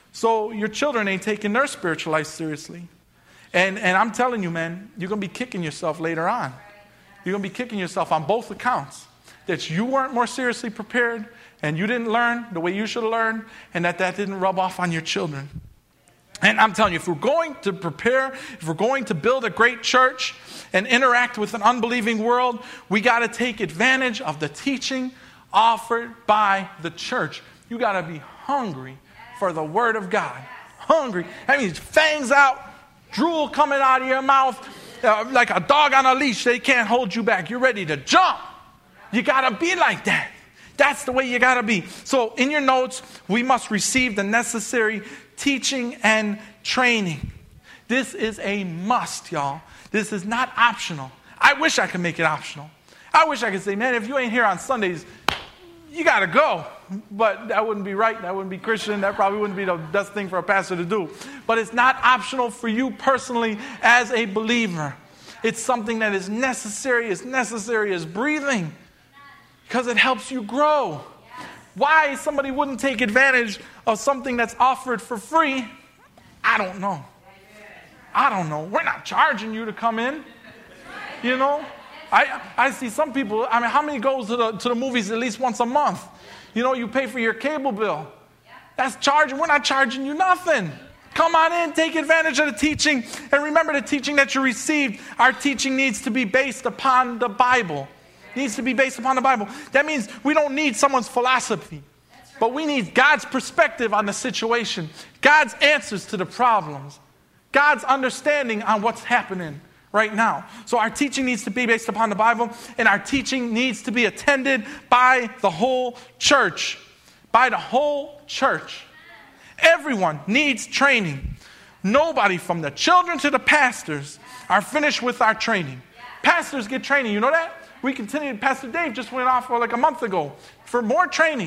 so your children ain't taking their spiritual life seriously. And I'm telling you, man, you're going to be kicking yourself later on. You're going to be kicking yourself on both accounts, that you weren't more seriously prepared, and you didn't learn the way you should have learned, and that didn't rub off on your children. And I'm telling you, if we're going to prepare, if we're going to build a great church and interact with an unbelieving world, we got to take advantage of the teaching offered by the church. You got to be hungry for the Word of God. Hungry. That means fangs out, drool coming out of your mouth, like a dog on a leash. They can't hold you back. You're ready to jump. You got to be like that. That's the way you got to be. So in your notes, we must receive the necessary teaching and training. This is a must, y'all. This is not optional. I wish I could make it optional. I wish I could say, man, if you ain't here on Sundays, you got to go. But that wouldn't be right. That wouldn't be Christian. That probably wouldn't be the best thing for a pastor to do. But it's not optional for you personally as a believer. It's something that is necessary as breathing, because it helps you grow. Why somebody wouldn't take advantage of something that's offered for free, I don't know. We're not charging you to come in. I see some people, how many goes to the movies at least once a month? You pay for your cable bill. That's charging. We're not charging you nothing. Come on in, take advantage of the teaching. And remember the teaching that you received. Our teaching needs to be based upon the Bible. Needs to be based upon the Bible. That means we don't need someone's philosophy, but we need God's perspective on the situation, God's answers to the problems, God's understanding on what's happening right now. So our teaching needs to be based upon the Bible, and our teaching needs to be attended by the whole church. By the whole church. Everyone needs training. Nobody from the children to the pastors are finished with our training. Pastors get training, you know that? We continued, Pastor Dave just went off like a month ago for more training.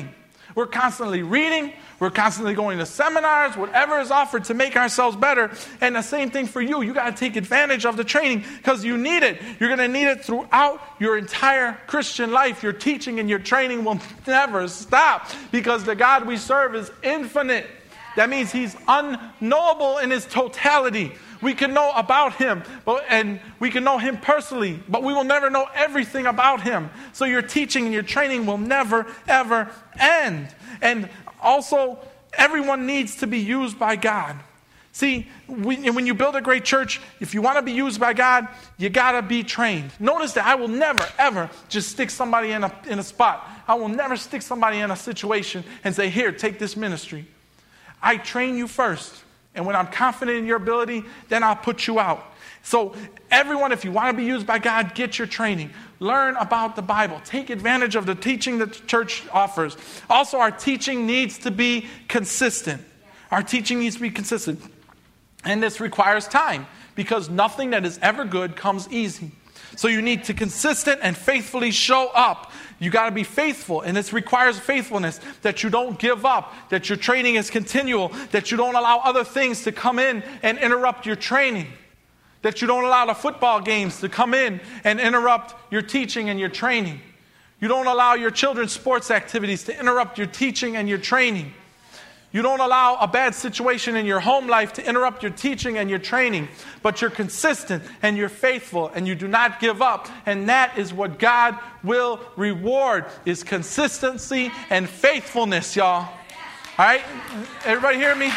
We're constantly reading. We're constantly going to seminars, whatever is offered to make ourselves better. And the same thing for you. You got to take advantage of the training because you need it. You're going to need it throughout your entire Christian life. Your teaching and your training will never stop because the God we serve is infinite. That means he's unknowable in his totality. We can know about him, and we can know him personally, but we will never know everything about him. So your teaching and your training will never, ever end. And also, everyone needs to be used by God. See, when you build a great church, if you want to be used by God, you got to be trained. Notice that I will never, ever just stick somebody in a spot. I will never stick somebody in a situation and say, here, take this ministry. I train you first. And when I'm confident in your ability, then I'll put you out. So everyone, if you want to be used by God, get your training. Learn about the Bible. Take advantage of the teaching that the church offers. Also, our teaching needs to be consistent. Our teaching needs to be consistent. And this requires time because nothing that is ever good comes easy. So you need to consistent and faithfully show up. You got to be faithful, and this requires faithfulness, that you don't give up, that your training is continual, that you don't allow other things to come in and interrupt your training, that you don't allow the football games to come in and interrupt your teaching and your training. You don't allow your children's sports activities to interrupt your teaching and your training. You don't allow a bad situation in your home life to interrupt your teaching and your training, but you're consistent and you're faithful and you do not give up. And that is what God will reward, is consistency and faithfulness, y'all. All right? Everybody hear me?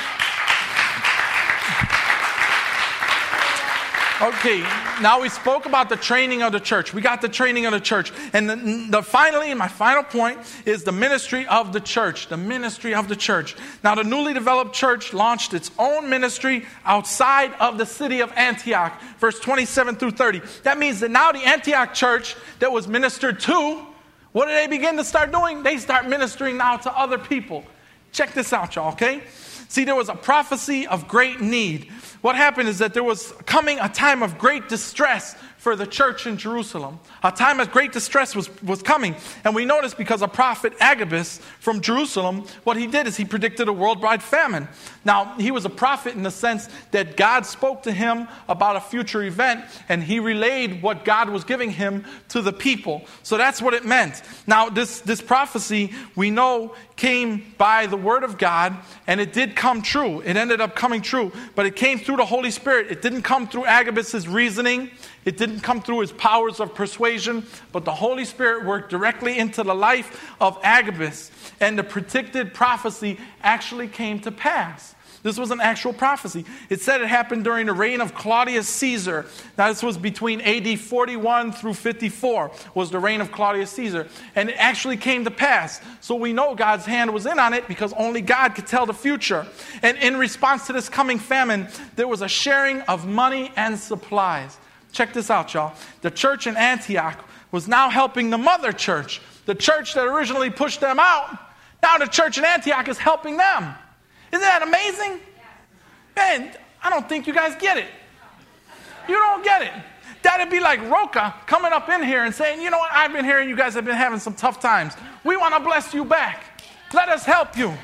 Okay, now we spoke about the training of the church. We got the training of the church. And finally, my final point is the ministry of the church. The ministry of the church. Now, the newly developed church launched its own ministry outside of the city of Antioch. Verse 27 through 30. That means that now the Antioch church that was ministered to, what did they begin to start doing? They start ministering now to other people. Check this out, y'all, okay? See, there was a prophecy of great need. What happened is that there was coming a time of great distress for the church in Jerusalem. A time of great distress was coming. And we notice because of prophet Agabus from Jerusalem, what he did is he predicted a worldwide famine. Now, he was a prophet in the sense that God spoke to him about a future event, and he relayed what God was giving him to the people. So that's what it meant. Now, this prophecy, we know, came by the word of God, and it did come true. It ended up coming true, but it came through the Holy Spirit. It didn't come through Agabus's reasoning. It didn't come through his powers of persuasion, but the Holy Spirit worked directly into the life of Agabus, and the predicted prophecy actually came to pass. This was an actual prophecy. It said it happened during the reign of Claudius Caesar. Now, this was between AD 41 through 54 was the reign of Claudius Caesar. And it actually came to pass. So we know God's hand was in on it because only God could tell the future. And in response to this coming famine, there was a sharing of money and supplies. Check this out, y'all. The church in Antioch was now helping the mother church. The church that originally pushed them out, now the church in Antioch is helping them. Isn't that amazing? Man, I don't think you guys get it. You don't get it. That'd be like Roca coming up in here and saying, you know what, I've been hearing you guys have been having some tough times. We want to bless you back. Let us help you.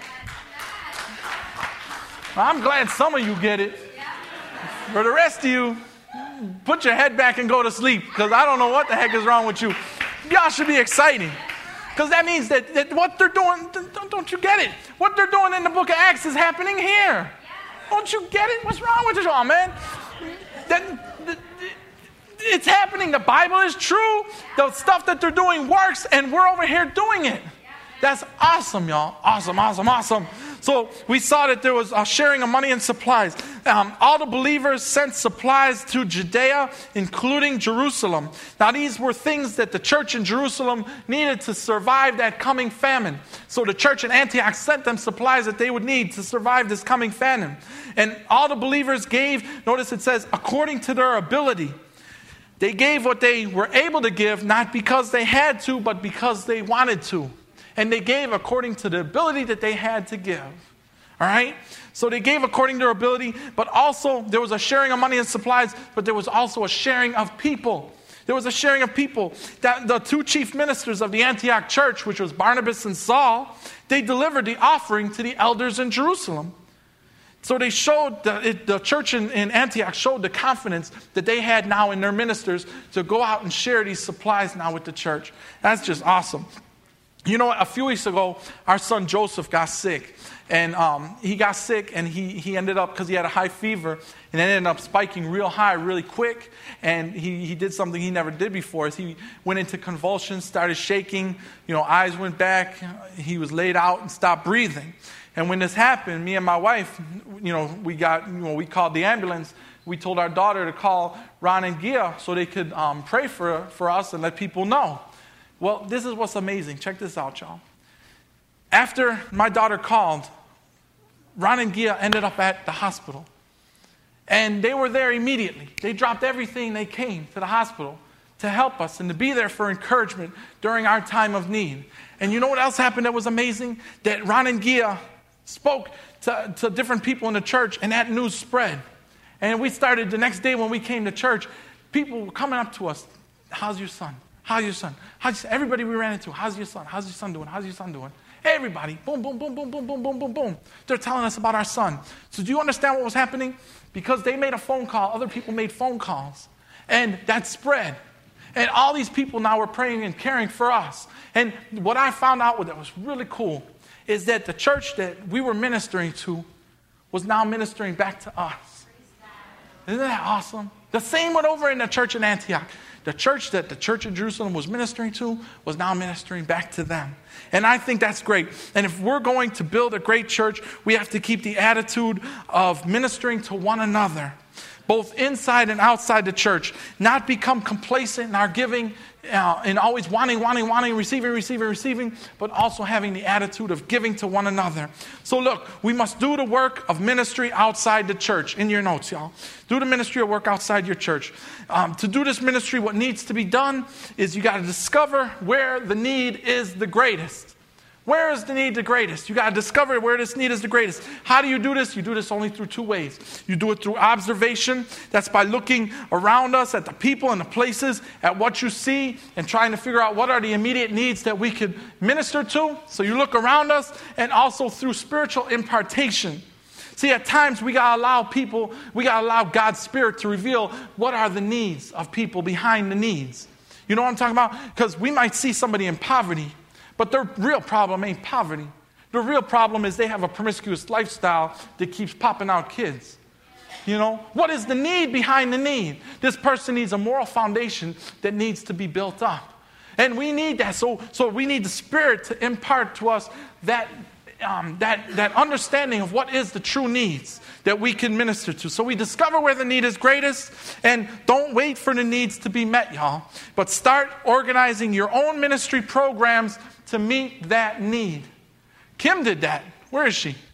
Well, I'm glad some of you get it. For the rest of you, put your head back and go to sleep, because I don't know what the heck is wrong with you. Y'all should be exciting. Because that means that what they're doing, don't you get it? What they're doing in the book of Acts is happening here. Don't you get it? What's wrong with y'all, man? It's happening. The Bible is true. The stuff that they're doing works, and we're over here doing it. That's awesome, y'all. Awesome, awesome, awesome. So we saw that there was a sharing of money and supplies. All the believers sent supplies to Judea, including Jerusalem. Now, these were things that the church in Jerusalem needed to survive that coming famine. So the church in Antioch sent them supplies that they would need to survive this coming famine. And all the believers gave, notice it says, according to their ability. They gave what they were able to give, not because they had to, but because they wanted to. And they gave according to the ability that they had to give. All right? So they gave according to their ability, but also there was a sharing of money and supplies, but there was also a sharing of people. There was a sharing of people. That the two chief ministers of the Antioch church, which was Barnabas and Saul, they delivered the offering to the elders in Jerusalem. So they showed, the church in Antioch showed the confidence that they had now in their ministers to go out and share these supplies now with the church. That's just awesome. You know, a few weeks ago, our son Joseph got sick. And he got sick, and he ended up, because he had a high fever, and it ended up spiking real high really quick. And he did something he never did before. He went into convulsions, started shaking, eyes went back. He was laid out and stopped breathing. And when this happened, me and my wife, we called the ambulance. We told our daughter to call Ron and Gia so they could pray for us and let people know. Well, this is what's amazing. Check this out, y'all. After my daughter called, Ron and Gia ended up at the hospital. And they were there immediately. They dropped everything. They came to the hospital to help us and to be there for encouragement during our time of need. And you know what else happened that was amazing? That Ron and Gia spoke to different people in the church, and that news spread. And we started the next day when we came to church, people were coming up to us. How's your son? How's your son? Everybody we ran into, how's your son? How's your son doing? How's your son doing? Everybody, boom, boom, boom, boom, boom, boom, boom, boom, boom. They're telling us about our son. So do you understand what was happening? Because they made a phone call, other people made phone calls. And that spread. And all these people now were praying and caring for us. And what I found out that was really cool is that the church that we were ministering to was now ministering back to us. Isn't that awesome? The same went over in the church in Antioch. The church that the church in Jerusalem was ministering to was now ministering back to them. And I think that's great. And if we're going to build a great church, we have to keep the attitude of ministering to one another, both inside and outside the church. Not become complacent in our giving and always wanting, receiving, but also having the attitude of giving to one another. So look, we must do the work of ministry outside the church. In your notes, y'all. Do the ministry of work outside your church. To do this ministry, what needs to be done is you got to discover where the need is the greatest. Where is the need the greatest? You got to discover where this need is the greatest. How do you do this? You do this only through two ways. You do it through observation. That's by looking around us at the people and the places, at what you see, and trying to figure out what are the immediate needs that we could minister to. So you look around us, and also through spiritual impartation. See, at times we got to allow God's Spirit to reveal what are the needs of people behind the needs. You know what I'm talking about? Because we might see somebody in poverty, but their real problem ain't poverty. The real problem is they have a promiscuous lifestyle that keeps popping out kids. What is the need behind the need? This person needs a moral foundation that needs to be built up. And we need that. So we need the Spirit to impart to us that understanding of what is the true needs that we can minister to. So we discover where the need is greatest, and don't wait for the needs to be met, y'all. But start organizing your own ministry programs to meet that need. Kim did that. Where is she?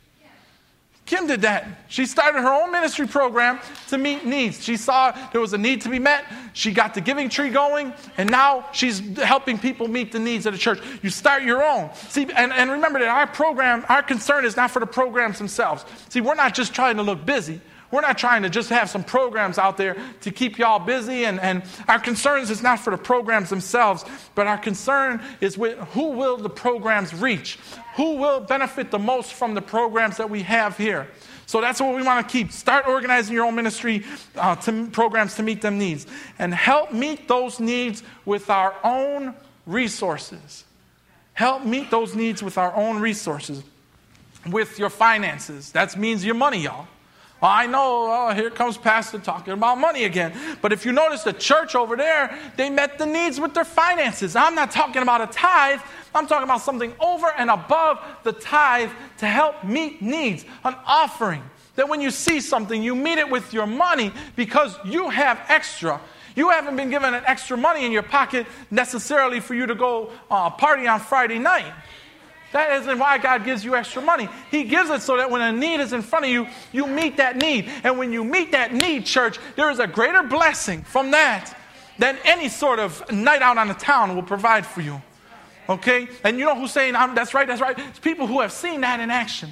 Kim did that. She started her own ministry program to meet needs. She saw there was a need to be met. She got the giving tree going, and now she's helping people meet the needs of the church. You start your own. See, and remember that our concern is not for the programs themselves. See, we're not just trying to look busy. We're not trying to just have some programs out there to keep y'all busy. And our concern is not for the programs themselves, but our concern is with who will the programs reach? Who will benefit the most from the programs that we have here? So that's what we want to keep. Start organizing your own ministry programs to meet them needs. And help meet those needs with our own resources. Help meet those needs with our own resources. With your finances. That means your money, y'all. Well, I know, here comes Pastor talking about money again. But if you notice the church over there, they met the needs with their finances. I'm not talking about a tithe. I'm talking about something over and above the tithe to help meet needs. An offering. That when you see something, you meet it with your money because you have extra. You haven't been given an extra money in your pocket necessarily for you to go party on Friday night. That isn't why God gives you extra money. He gives it so that when a need is in front of you, you meet that need. And when you meet that need, church, there is a greater blessing from that than any sort of night out on the town will provide for you. Okay? And you know who's saying, that's right? It's people who have seen that in action.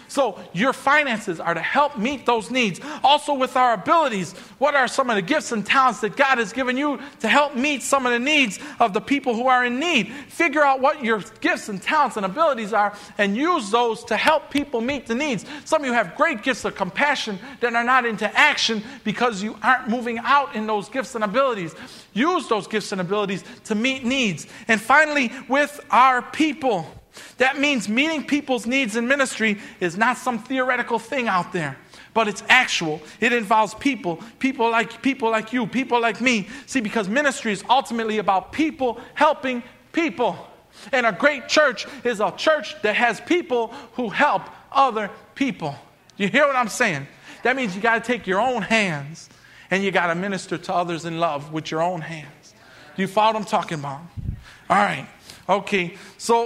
So your finances are to help meet those needs. Also with our abilities, what are some of the gifts and talents that God has given you to help meet some of the needs of the people who are in need? Figure out what your gifts and talents and abilities are and use those to help people meet the needs. Some of you have great gifts of compassion that are not into action because you aren't moving out in those gifts and abilities. Use those gifts and abilities to meet needs. And finally, with our people. That means meeting people's needs in ministry is not some theoretical thing out there, but it's actual. It involves people like you, people like me. See, because ministry is ultimately about people helping people. And a great church is a church that has people who help other people. You hear what I'm saying? That means you got to take your own hands and you got to minister to others in love with your own hands. Do you follow what I'm talking about? All right. Okay, so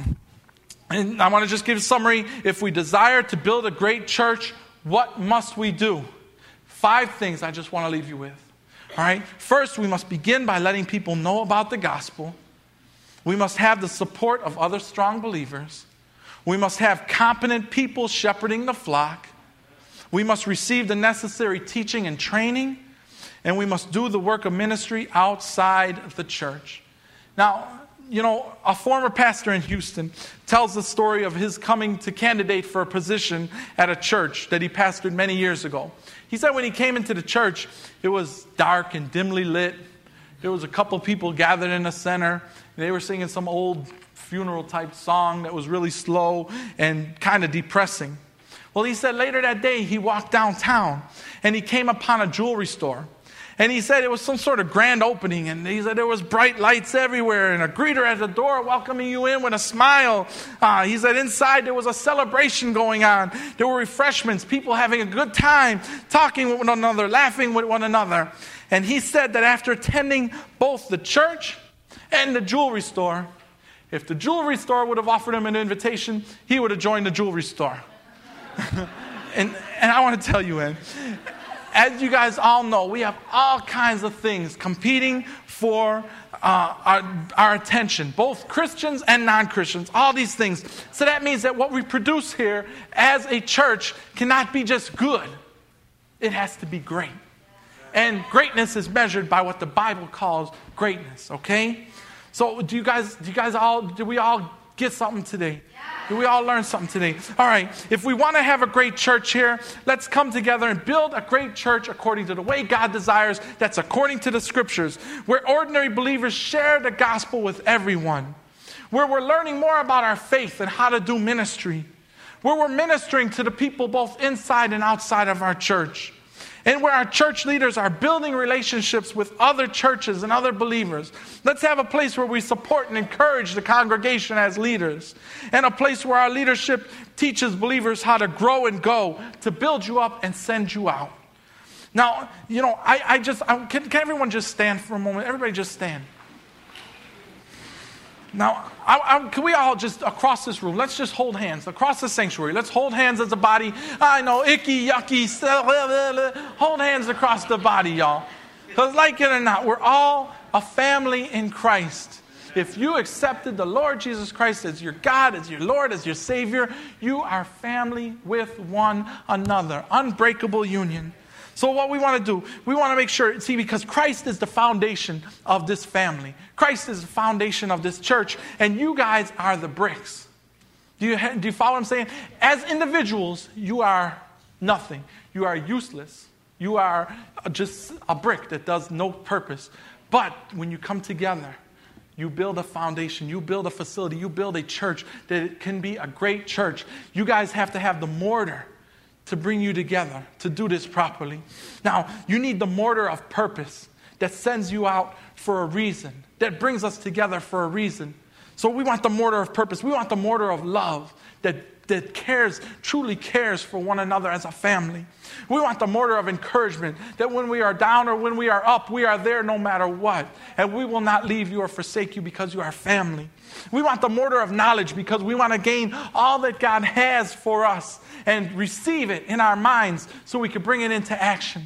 and I want to just give a summary. If we desire to build a great church, what must we do? 5 things I just want to leave you with. All right, first, we must begin by letting people know about the gospel. We must have the support of other strong believers. We must have competent people shepherding the flock. We must receive the necessary teaching and training. And we must do the work of ministry outside the church. Now, you know, a former pastor in Houston tells the story of his coming to candidate for a position at a church that he pastored many years ago. He said when he came into the church, it was dark and dimly lit. There was a couple people gathered in the center. And they were singing some old funeral type song that was really slow and kind of depressing. Well, he said later that day he walked downtown and he came upon a jewelry store. And he said it was some sort of grand opening. And he said there was bright lights everywhere and a greeter at the door welcoming you in with a smile. He said inside there was a celebration going on. There were refreshments, people having a good time, talking with one another, laughing with one another. And he said that after attending both the church and the jewelry store, if the jewelry store would have offered him an invitation, he would have joined the jewelry store. and I want to tell you, man, as you guys all know, we have all kinds of things competing for our attention, both Christians and non-Christians, all these things. So that means that what we produce here as a church cannot be just good. It has to be great. And greatness is measured by what the Bible calls greatness, okay? So do we all get something today? Do we all learn something today? All right, if we want to have a great church here, let's come together and build a great church according to the way God desires, that's according to the scriptures, where ordinary believers share the gospel with everyone, where we're learning more about our faith and how to do ministry, where we're ministering to the people both inside and outside of our church, and where our church leaders are building relationships with other churches and other believers. Let's have a place where we support and encourage the congregation as leaders, and a place where our leadership teaches believers how to grow and go, to build you up and send you out. Now, you know, can everyone just stand for a moment? Everybody just stand. Now, can we all just, across this room, let's just hold hands. Across the sanctuary, let's hold hands as a body. I know, icky, yucky, hold hands across the body, y'all. Because like it or not, we're all a family in Christ. If you accepted the Lord Jesus Christ as your God, as your Lord, as your Savior, you are family with one another. Unbreakable union. So what we want to do, we want to make sure, see, because Christ is the foundation of this family. Christ is the foundation of this church, and you guys are the bricks. Do you follow what I'm saying? As individuals, you are nothing. You are useless. You are just a brick that does no purpose. But when you come together, you build a foundation, you build a facility, you build a church that it can be a great church. You guys have to have the mortar to bring you together, to do this properly. Now, you need the mortar of purpose that sends you out for a reason, that brings us together for a reason. So we want the mortar of purpose. We want the mortar of love that cares, truly cares for one another as a family. We want the mortar of encouragement, that when we are down or when we are up, we are there no matter what. And we will not leave you or forsake you because you are family. We want the mortar of knowledge because we want to gain all that God has for us and receive it in our minds so we can bring it into action.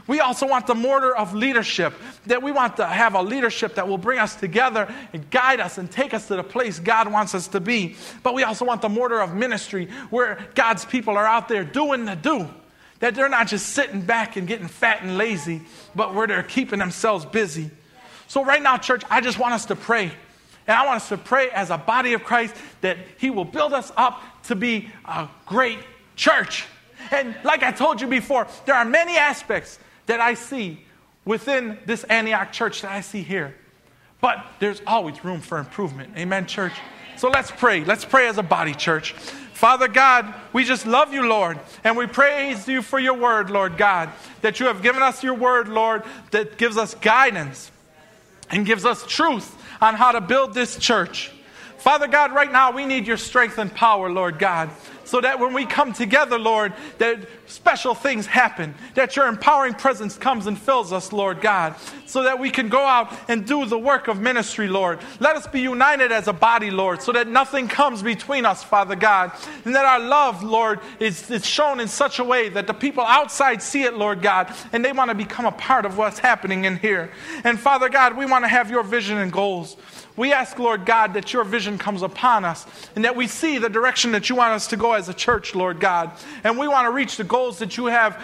We also want the mortar of leadership, that we want to have a leadership that will bring us together and guide us and take us to the place God wants us to be. But we also want the mortar of ministry, where God's people are out there doing the do. That they're not just sitting back and getting fat and lazy, but where they're keeping themselves busy. So right now, church, I just want us to pray. And I want us to pray as a body of Christ that He will build us up to be a great church. And like I told you before, there are many aspects that I see within this Antioch church that I see here. But there's always room for improvement. Amen, church? So let's pray. Let's pray as a body, church. Father God, we just love you, Lord, and we praise you for your word, Lord God, that you have given us your word, Lord, that gives us guidance and gives us truth on how to build this church. Father God, right now we need your strength and power, Lord God, so that when we come together, Lord, that special things happen, that your empowering presence comes and fills us, Lord God, so that we can go out and do the work of ministry, Lord. Let us be united as a body, Lord, so that nothing comes between us, Father God, and that our love, Lord, is shown in such a way that the people outside see it, Lord God, and they want to become a part of what's happening in here. And Father God, we want to have your vision and goals. We ask, Lord God, that your vision comes upon us and that we see the direction that you want us to go as a church, Lord God. And we want to reach the goals that you have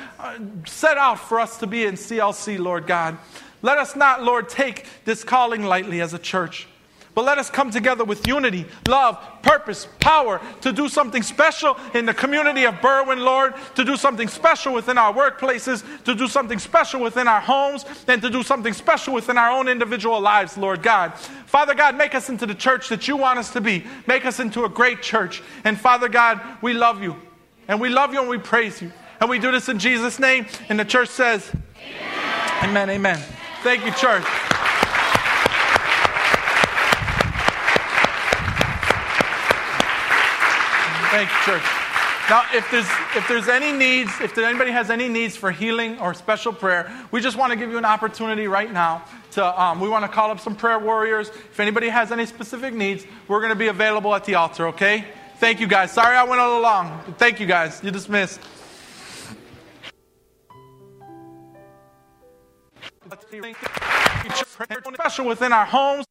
set out for us to be in CLC, Lord God. Let us not, Lord, take this calling lightly as a church. But let us come together with unity, love, purpose, power to do something special in the community of Berwyn, Lord, to do something special within our workplaces, to do something special within our homes, and to do something special within our own individual lives, Lord God. Father God, make us into the church that you want us to be. Make us into a great church. And Father God, we love you. And we love you and we praise you. And we do this in Jesus' name. And the church says, amen, amen. Amen. Thank you, church. Thank you, church. Now, if there's any needs, if anybody has any needs for healing or special prayer, we just want to give you an opportunity right now to, we want to call up some prayer warriors. If anybody has any specific needs, we're going to be available at the altar, okay? Thank you, guys. Sorry I went a little long. Thank you, guys. You're dismissed. Special within our homes.